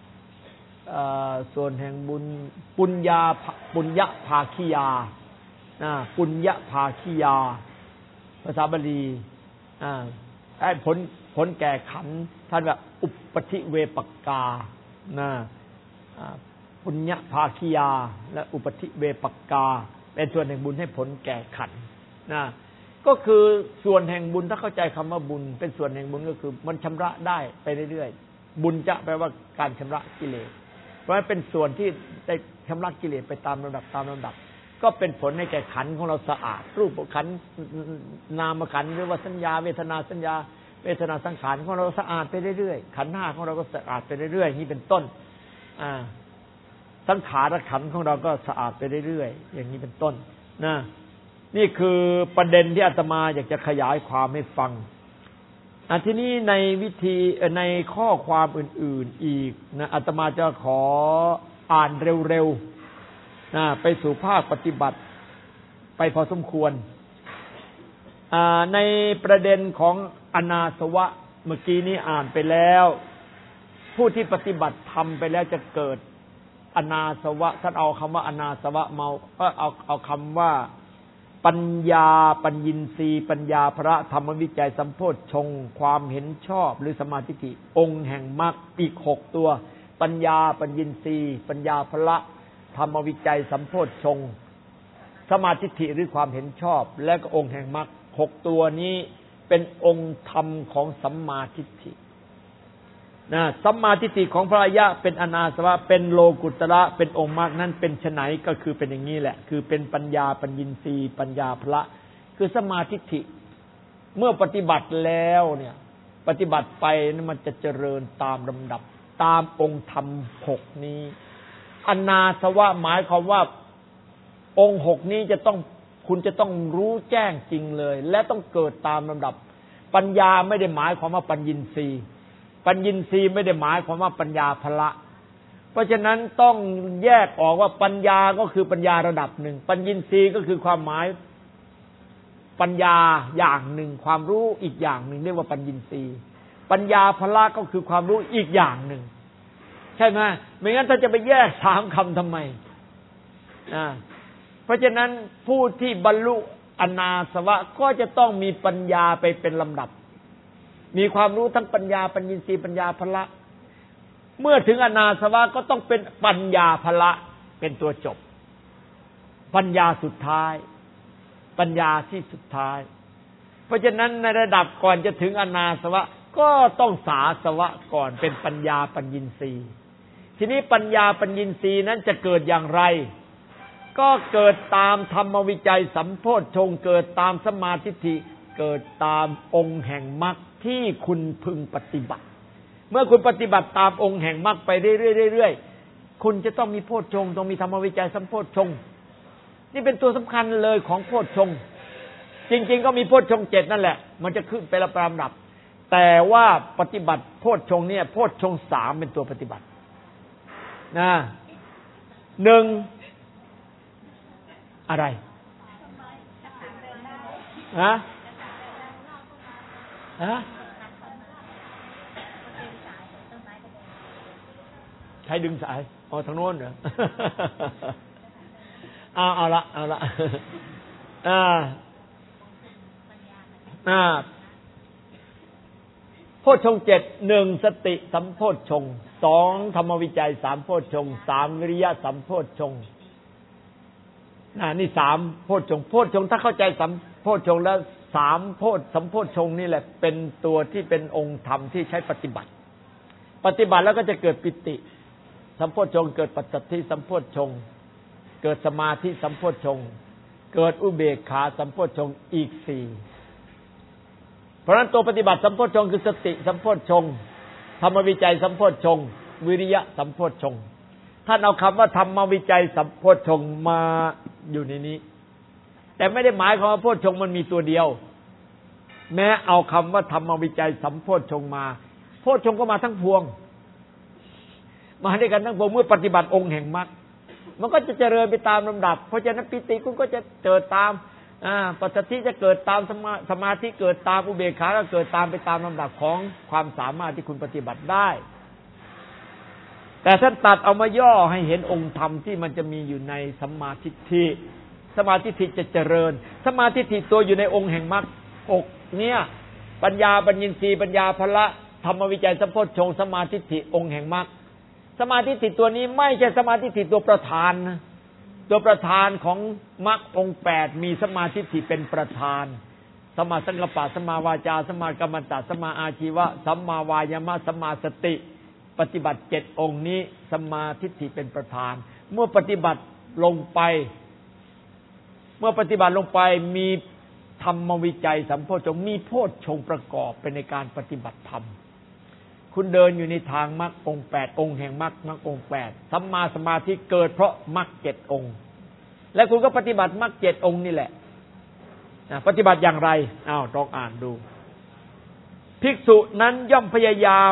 S1: ส่วนแห่งบุญปุญญาปุญญภาคิยาปุญญภาคิยาภาษาบาลีไอ้ผลผลแก่ขันท่านว่าอุปธิเวปกาปุญญภาคิยาและอุปธิเวปกาเป็นส่วนแห่งบุญให้ผลแก่ขันนะก็คือส่วนแห่งบุญถ้าเข้าใจคำว่าบุญเป็นส่วนแห่งบุญก็คือมันชำระได้ไปเรื่อยๆบุญจะแปลว่าการชำระกิเลสเพราะเป็นส่วนที่ได้ชำระกิเลสไปตามลำดับตามลำดับก็เป็นผลให้แก่ขันของเราสะอาดรูปขันนามขันหรือว่าสัญญาเวทนาสัญญาเวทนาสังขารของเราสะอาดไปเรื่อยๆขันธ์ห้าของเราก็สะอาดไปเรื่อยๆนี่เป็นต้นอ่าสังขารขันธ์ของเราก็สะอาดไปเรื่อยๆอย่างนี้เป็นต้นนะนี่คือประเด็นที่อาตมาอยากจะขยายความให้ฟังอันที่นี้ในวิธีในข้อความอื่นๆอีกนะอาตมาจะขออ่านเร็วๆนะไปสู่ภาคปฏิบัติไปพอสมควรในประเด็นของอนาสวะเมื่อกี้นี้อ่านไปแล้วผู้ที่ปฏิบัติทำไปแล้วจะเกิดอนาสวะท่านเอาคำว่าอนาสวะเมาเอาเอาคำว่าปัญญาปัญญินทรีย์ปัญญาพระธรรมวิจัยสัมโพชฌงค์ความเห็นชอบหรือสมาธิิองค์แห่งมรรคอีกหกตัวปัญญาปัญญินทรีย์ปัญญาพระธรรมวิจัยสัมโพชฌงค์สมาธิิหรือความเห็นชอบและก็องค์แห่งมรรคหกตัวนี้เป็นองค์ธรรมของสัมมาทิฏฐินะสัมมาทิฏฐิของพระอริยะเป็นอนาสวะเป็นโลกุตระเป็นองค์มรรคนั้นเป็นไฉนก็คือเป็นอย่างนี้แหละคือเป็นปัญญาปัญญินทรีย์ปัญญาพละคือสัมมาทิฏฐิเมื่อปฏิบัติแล้วเนี่ยปฏิบัติไปนั้นมันจะเจริญตามลำดับตามองค์ธรรมหกนี้อนาสวะหมายความว่าองค์หกนี้จะต้องคุณจะต้องรู้แจ้งจริงเลยและต้องเกิดตามลำดับปัญญาไม่ได้หมายความว่าปัญญินทรีย์ปัญญินทรีย์ไม่ได้หมายความว่าปัญญาพละเพราะฉะนั้นต้องแยกออกว่าปัญญาก็คือปัญญาระดับหนึ่งปัญญินทรีย์ก็คือความหมายปัญญาอย่างหนึ่งความรู้อีกอย่างหนึ่งเรียกว่าปัญญินทรีย์ปัญญาพละก็คือความรู้อีกอย่างหนึ่งใช่ไหมไม่งั้นถ้าจะไปแยกสามคำทำไมอ่าเพราะฉะนั้นผู้ที่บรรลุอนาสวะก็จะต้องมีปัญญาไปเป็นลำดับมีความรู้ทั้งปัญญาปัญญินทรีย์ปัญญาพละเมื่อถึงอนาสวะก็ต้องเป็นปัญญาพละเป็นตัวจบปัญญาสุดท้ายปัญญาที่สุดท้ายเพราะฉะนั้นในระดับก่อนจะถึงอนาสวะก็ต้องสาสวะก่อนเป็นปัญญาปัญญินทรีย์ทีนี้ปัญญาปัญญินทรีย์นั้นจะเกิดอย่างไรก็เกิดตามธรรมวิจัยสัมโพชฌงค์เกิดตามสัมมาทิฏฐิเกิดตามองค์แห่งมรรคที่คุณพึงปฏิบัติเมื่อคุณปฏิบัติตามองค์แห่งมรรคไปเรื่อยๆๆคุณจะต้องมีโพชฌงค์ต้องมีธรรมวิจัยสัมโพชฌงค์นี่เป็นตัวสำคัญเลยของโพชฌงค์จริงๆก็มีโพชฌงค์เจ็ดนั่นแหละมันจะขึ้นไปละลำดับแต่ว่าปฏิบัติโพชฌงค์เนี่ยโพชฌงค์สามเป็นตัวปฏิบัตินะหนึ่งอะไรฮะฮะใครดึงสายอ๋อทางโน้นเหรอเอาเอาละเอาละอ่าอ่าโพชฌงค์เจ็ดหนึ่งสติสัมโพชฌงค์สองธรรมวิจัยสามโพชฌงค์สามวิริยะสัมโพชฌงค์นี่สามโพชฌงค์โพชฌงค์ถ้าเข้าใจสัมโพชฌงค์แล้วสามโพชสัมโพชฌงค์นี่แหละเป็นตัวที่เป็นองค์ธรรมที่ใช้ปฏิบัติปฏิบัติแล้วก็จะเกิดปิติสัมโพชฌงค์เกิดปัสสัทธิสัมโพชฌงค์เกิดสมาธิสัมโพชฌงค์เกิดอุเบกขาสัมโพชฌงค์อีกสี่เพราะฉะนั้นตัวปฏิบัติสัมโพชฌงค์คือสติสัมโพชฌงค์ธรรมวิจัยสัมโพชฌงค์วิริยะสัมโพชฌงค์ท่านเอาคำว่าธรรมวิจัยสัมโพชฌงค์มาอยู่ในนี้แต่ไม่ได้หมายความว่าโพชฌงค์มันมีตัวเดียวแม้เอาคำว่าธรรมวิจัยสัมโพชฌงค์มาโพชฌงค์ก็มาทั้งพวงมาด้วยกันทั้งพวงเมื่อปฏิบัติองค์แห่งมรรคมันก็จะเจริญไปตามลำดับเพราะฉะนั้นปิติคุณก็จะเกิดตามอ่าปัสสัทธิจะเกิดตามสมาสมาธิเกิดตามอุเบกขาก็เกิดตามไปตามลำดับของความสามารถที่คุณปฏิบัติได้แต่ท่านตัดเอามาย่อให้เห็นองค์ธรรมที่มันจะมีอยู่ในสัมมาทิฏฐิสัมมาทิฏฐิจะเจริญสัมมาทิฏฐิตัวอยู่ในองค์แห่งมรรคอกเนี่ยปัญญาปัญญินทรีย์ปัญญาพละธรรมวิจัยสัมโพชฌงค์สัมมาทิฏฐิองค์แห่งมรรคสมาธิทิฏฐิตัวนี้ไม่ใช่สมาธิทิฏฐิตัวประธานนะตัวประธานของมรรคองค์แปดมีสมาธิทิฏฐิเป็นประธานสัมมาสังกัปปะสัมมาวาจาสัมมากัมมันตะสัมมาอาชีวะสัมมาวายามะสัมมาสติปฏิบัติเจ็ดองค์นี้สมาธิทิฏฐิเป็นประธานเมื่อปฏิบัติลงไปเมื่อปฏิบัติลงไปมีธรรมวิจัยสัมโพชฌงค์มีโพชฌงค์ประกอบเป็นในการปฏิบัติธรรมคุณเดินอยู่ในทางมรรคองค์แปดองค์แห่งมรรคมรรคองค์แปดสัมมาสมาธิเกิดเพราะมรรคเจ็ดองค์และคุณก็ปฏิบัติมรรคเจ็ดองค์นี่แหละปฏิบัติอย่างไรอ้าวลองอ่านดูภิกษุนั้นย่อมพยายาม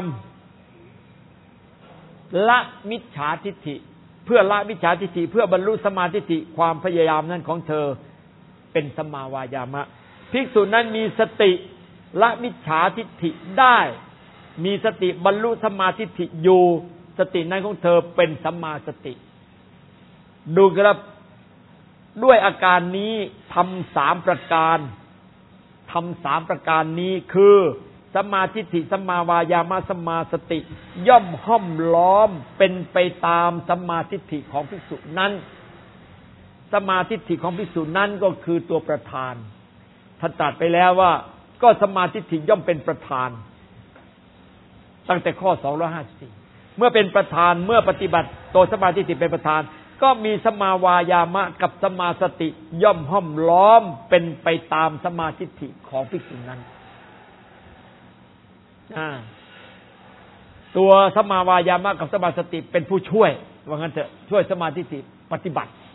S1: ละมิจฉาทิฏฐิเพื่อละมิจฉาทิฏฐิเพื่อบรรลุสมาธิทิฏฐิความพยายามนั้นของเธอเป็นสัมมาวายามะภิกษุนั้นมีสติละมิจฉาทิฏฐิได้มีสติบรรลุสมาธิทิฏฐิอยู่สตินั้นของเธอเป็นสัมมาสติดูครับด้วยอาการนี้ทำสามประการทำสามประการนี้คือสัมมาทิฏฐิสัมมาวายามะสัมมาสติย่อมห้อมล้อมเป็นไปตามสัมมาทิฏฐิของภิกษุนั้นสัมมาทิฏฐิของภิกษุนั้นก็คือตัวประธานท่านตรัสไปแล้วว่าก็สัมมาทิฏฐิย่อมเป็นประธานตั้งแต่ข้อสองร้อยห้าสิบสี่เมื่อเป็นประธานเมื่อปฏิบัติตัวสัมมาทิฏฐิเป็นประธานก็มีสัมมาวายามะกับสัมมาสติย่อมห้อมล้อมเป็นไปตามสัมมาทิฏฐิของภิกษุนั้นตัวสัมมาวายามะกับสัมมาสติเป็นผู้ช่วยว่างั้นเถอะช่วยสัมมาทิฏฐิปฏิบัติ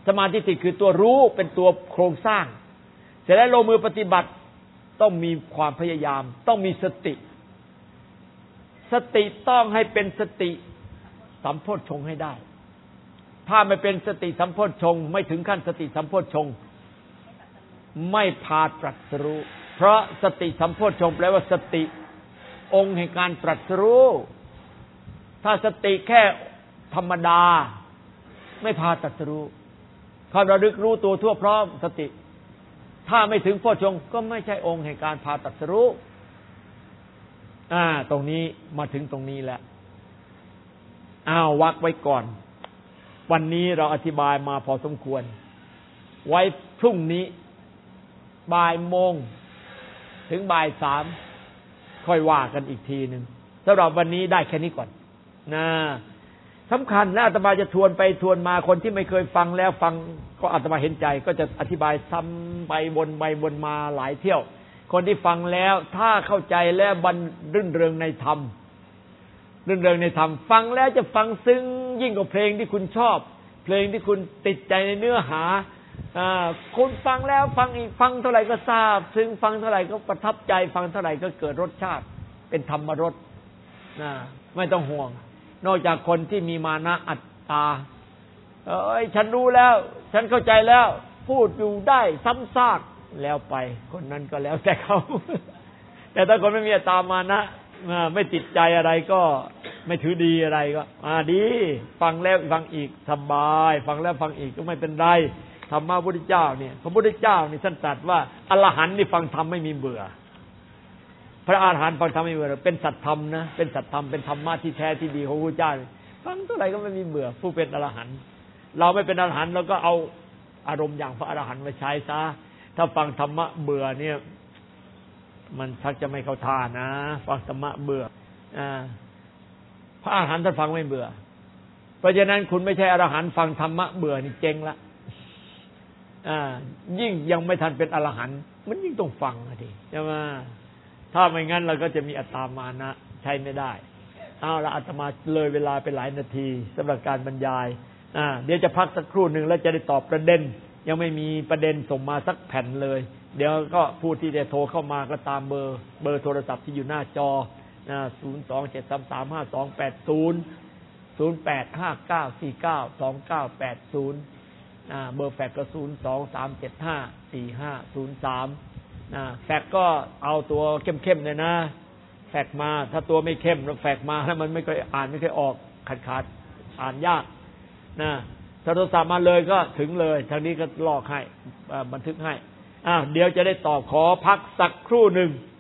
S1: สมาธิคือตัวรู้เป็นตัวโครงสร้างเสร็จแล้วลงมือปฏิบัติต้องมีความพยายามต้องมีสติสติต้องให้เป็นสติสัมโพชฌงค์ให้ได้ถ้าไม่เป็นสติสัมโพชฌงค์ไม่ถึงขั้นสติสัมโพชฌงค์ไม่พาตรัสรู้เพราะสติสัมโพชฌงค์แปลว่าสติองค์แห่งการตรัสรู้ถ้าสติแค่ธรรมดาไม่พาตรัสรู้ความระลึกรู้ตัวทั่วพร้อมสติถ้าไม่ถึงโพชฌงค์ก็ไม่ใช่องค์แห่งการพาตรัสรู้อ่าตรงนี้มาถึงตรงนี้แล้วอ้าววักไว้ก่อนวันนี้เราอธิบายมาพอสมควรไว้พรุ่งนี้บ่ายโมงถึงบ่ายสามค่อยว่ากันอีกทีหนึ่งสำหรับวันนี้ได้แค่นี้ก่อนนะสำคัญนะอาตมาจะทวนไปทวนมาคนที่ไม่เคยฟังแล้วฟังก็อาตมาเห็นใจก็จะอธิบายซ้ำไปวนไปวนมาหลายเที่ยวคนที่ฟังแล้วถ้าเข้าใจแล้วบรรรื่นเริงในธรรมรื่นเริงในธรรมฟังแล้วจะฟังซึ้งยิ่งกว่าเพลงที่คุณชอบเพลงที่คุณติดใจในเนื้อหาอ่าคุณฟังแล้วฟังอีกฟังเท่าไหร่ก็ทราบซึ้งฟังเท่าไหร่ก็ประทับใจฟังเท่าไหร่ก็เกิดรสชาติเป็นธรรมรสนะไม่ต้องห่วงนอกจากคนที่มีมานะอัตตาเอ้ยฉันรู้แล้วฉันเข้าใจแล้วพูดอยู่ได้ซ้ำซากแล้วไปคนนั้นก็แล้วแต่เขาแต่ถ้าคนไม่มีอัตตามานะไม่ติดใจอะไรก็ไม่ถือดีอะไรก็อ่าดีฟังแล้วฟังอีกสบายฟังแล้วฟังอีกก็ไม่เป็นไรธรรมะพระพุทธเจ้าเนี่ยพระพุทธเจ้านี่ท่านตรัสว่าอรหันต์นี่ฟังธรรมไม่มีเบื่อพระอรหันต์ฟังธรรมไม่มีเบื่อเป็นสัตธรรมนะเป็นสัตธรรมเป็นธรรมะที่แท้ที่ดีของพระพุทธเจ้าฟังเท่าไหร่ก็ไม่มีเบื่อผู้เป็นอรหันต์เราไม่เป็นอรหันต์เราก็เอาอารมณ์อย่างพระอรหันต์มาใช้ซะถ้าฟังธรรมะเบื่อเนี่ยมันชักจะไม่เข้าท่านะฟังธรรมะเบื่ออ่าพระอรหันต์ท่านฟังไม่เบื่อเพราะฉะนั้นคุณไม่ใช่อรหันต์ฟังธรรมะเบื่อนี่เจ๊งละอ่ายิ่งยังไม่ทันเป็นอรหันต์มันยิ่งต้องฟังอ่ะดิใช่ไหมถ้าไม่งั้นเราก็จะมีอัตตามานะใช้ไม่ได้เอาละอาตมาเลยเวลาไปหลายนาทีสำหรับการบรรยายอ่าเดี๋ยวจะพักสักครู่หนึ่งแล้วจะได้ตอบประเด็นยังไม่มีประเด็นส่งมาสักแผ่นเลยเดี๋ยวก็ผู้ที่จะโทรเข้ามาก็ตามเบอร์เบอร์โทรศัพท์ที่อยู่หน้าจอนะศูนย์ สอง เจ็ด สาม สาม ห้า สอง แปด ศูนย์ ศูนย์ แปด ห้า เก้า สี่ เก้า สอง เก้า แปด ศูนย์อ่าเบอร์แฟกซ์ก็ศูนย์ สอง สาม เจ็ด ห้า สี่ ห้า ศูนย์ สามอ่าแฟกซ์ก็เอาตัวเข้มๆเลยนะแฟกซ์มาถ้าตัวไม่เข้มแล้วแฟกซ์มาแล้วมันไม่เคยอ่านไม่เคยออกขาดๆอ่านยากนะถ้าโทรศัพท์มาเลยก็ถึงเลยทางนี้ก็ลอกให้บันทึกให้อ้าวเดี๋ยวจะได้ตอบขอพักสักครู่หนึ่ง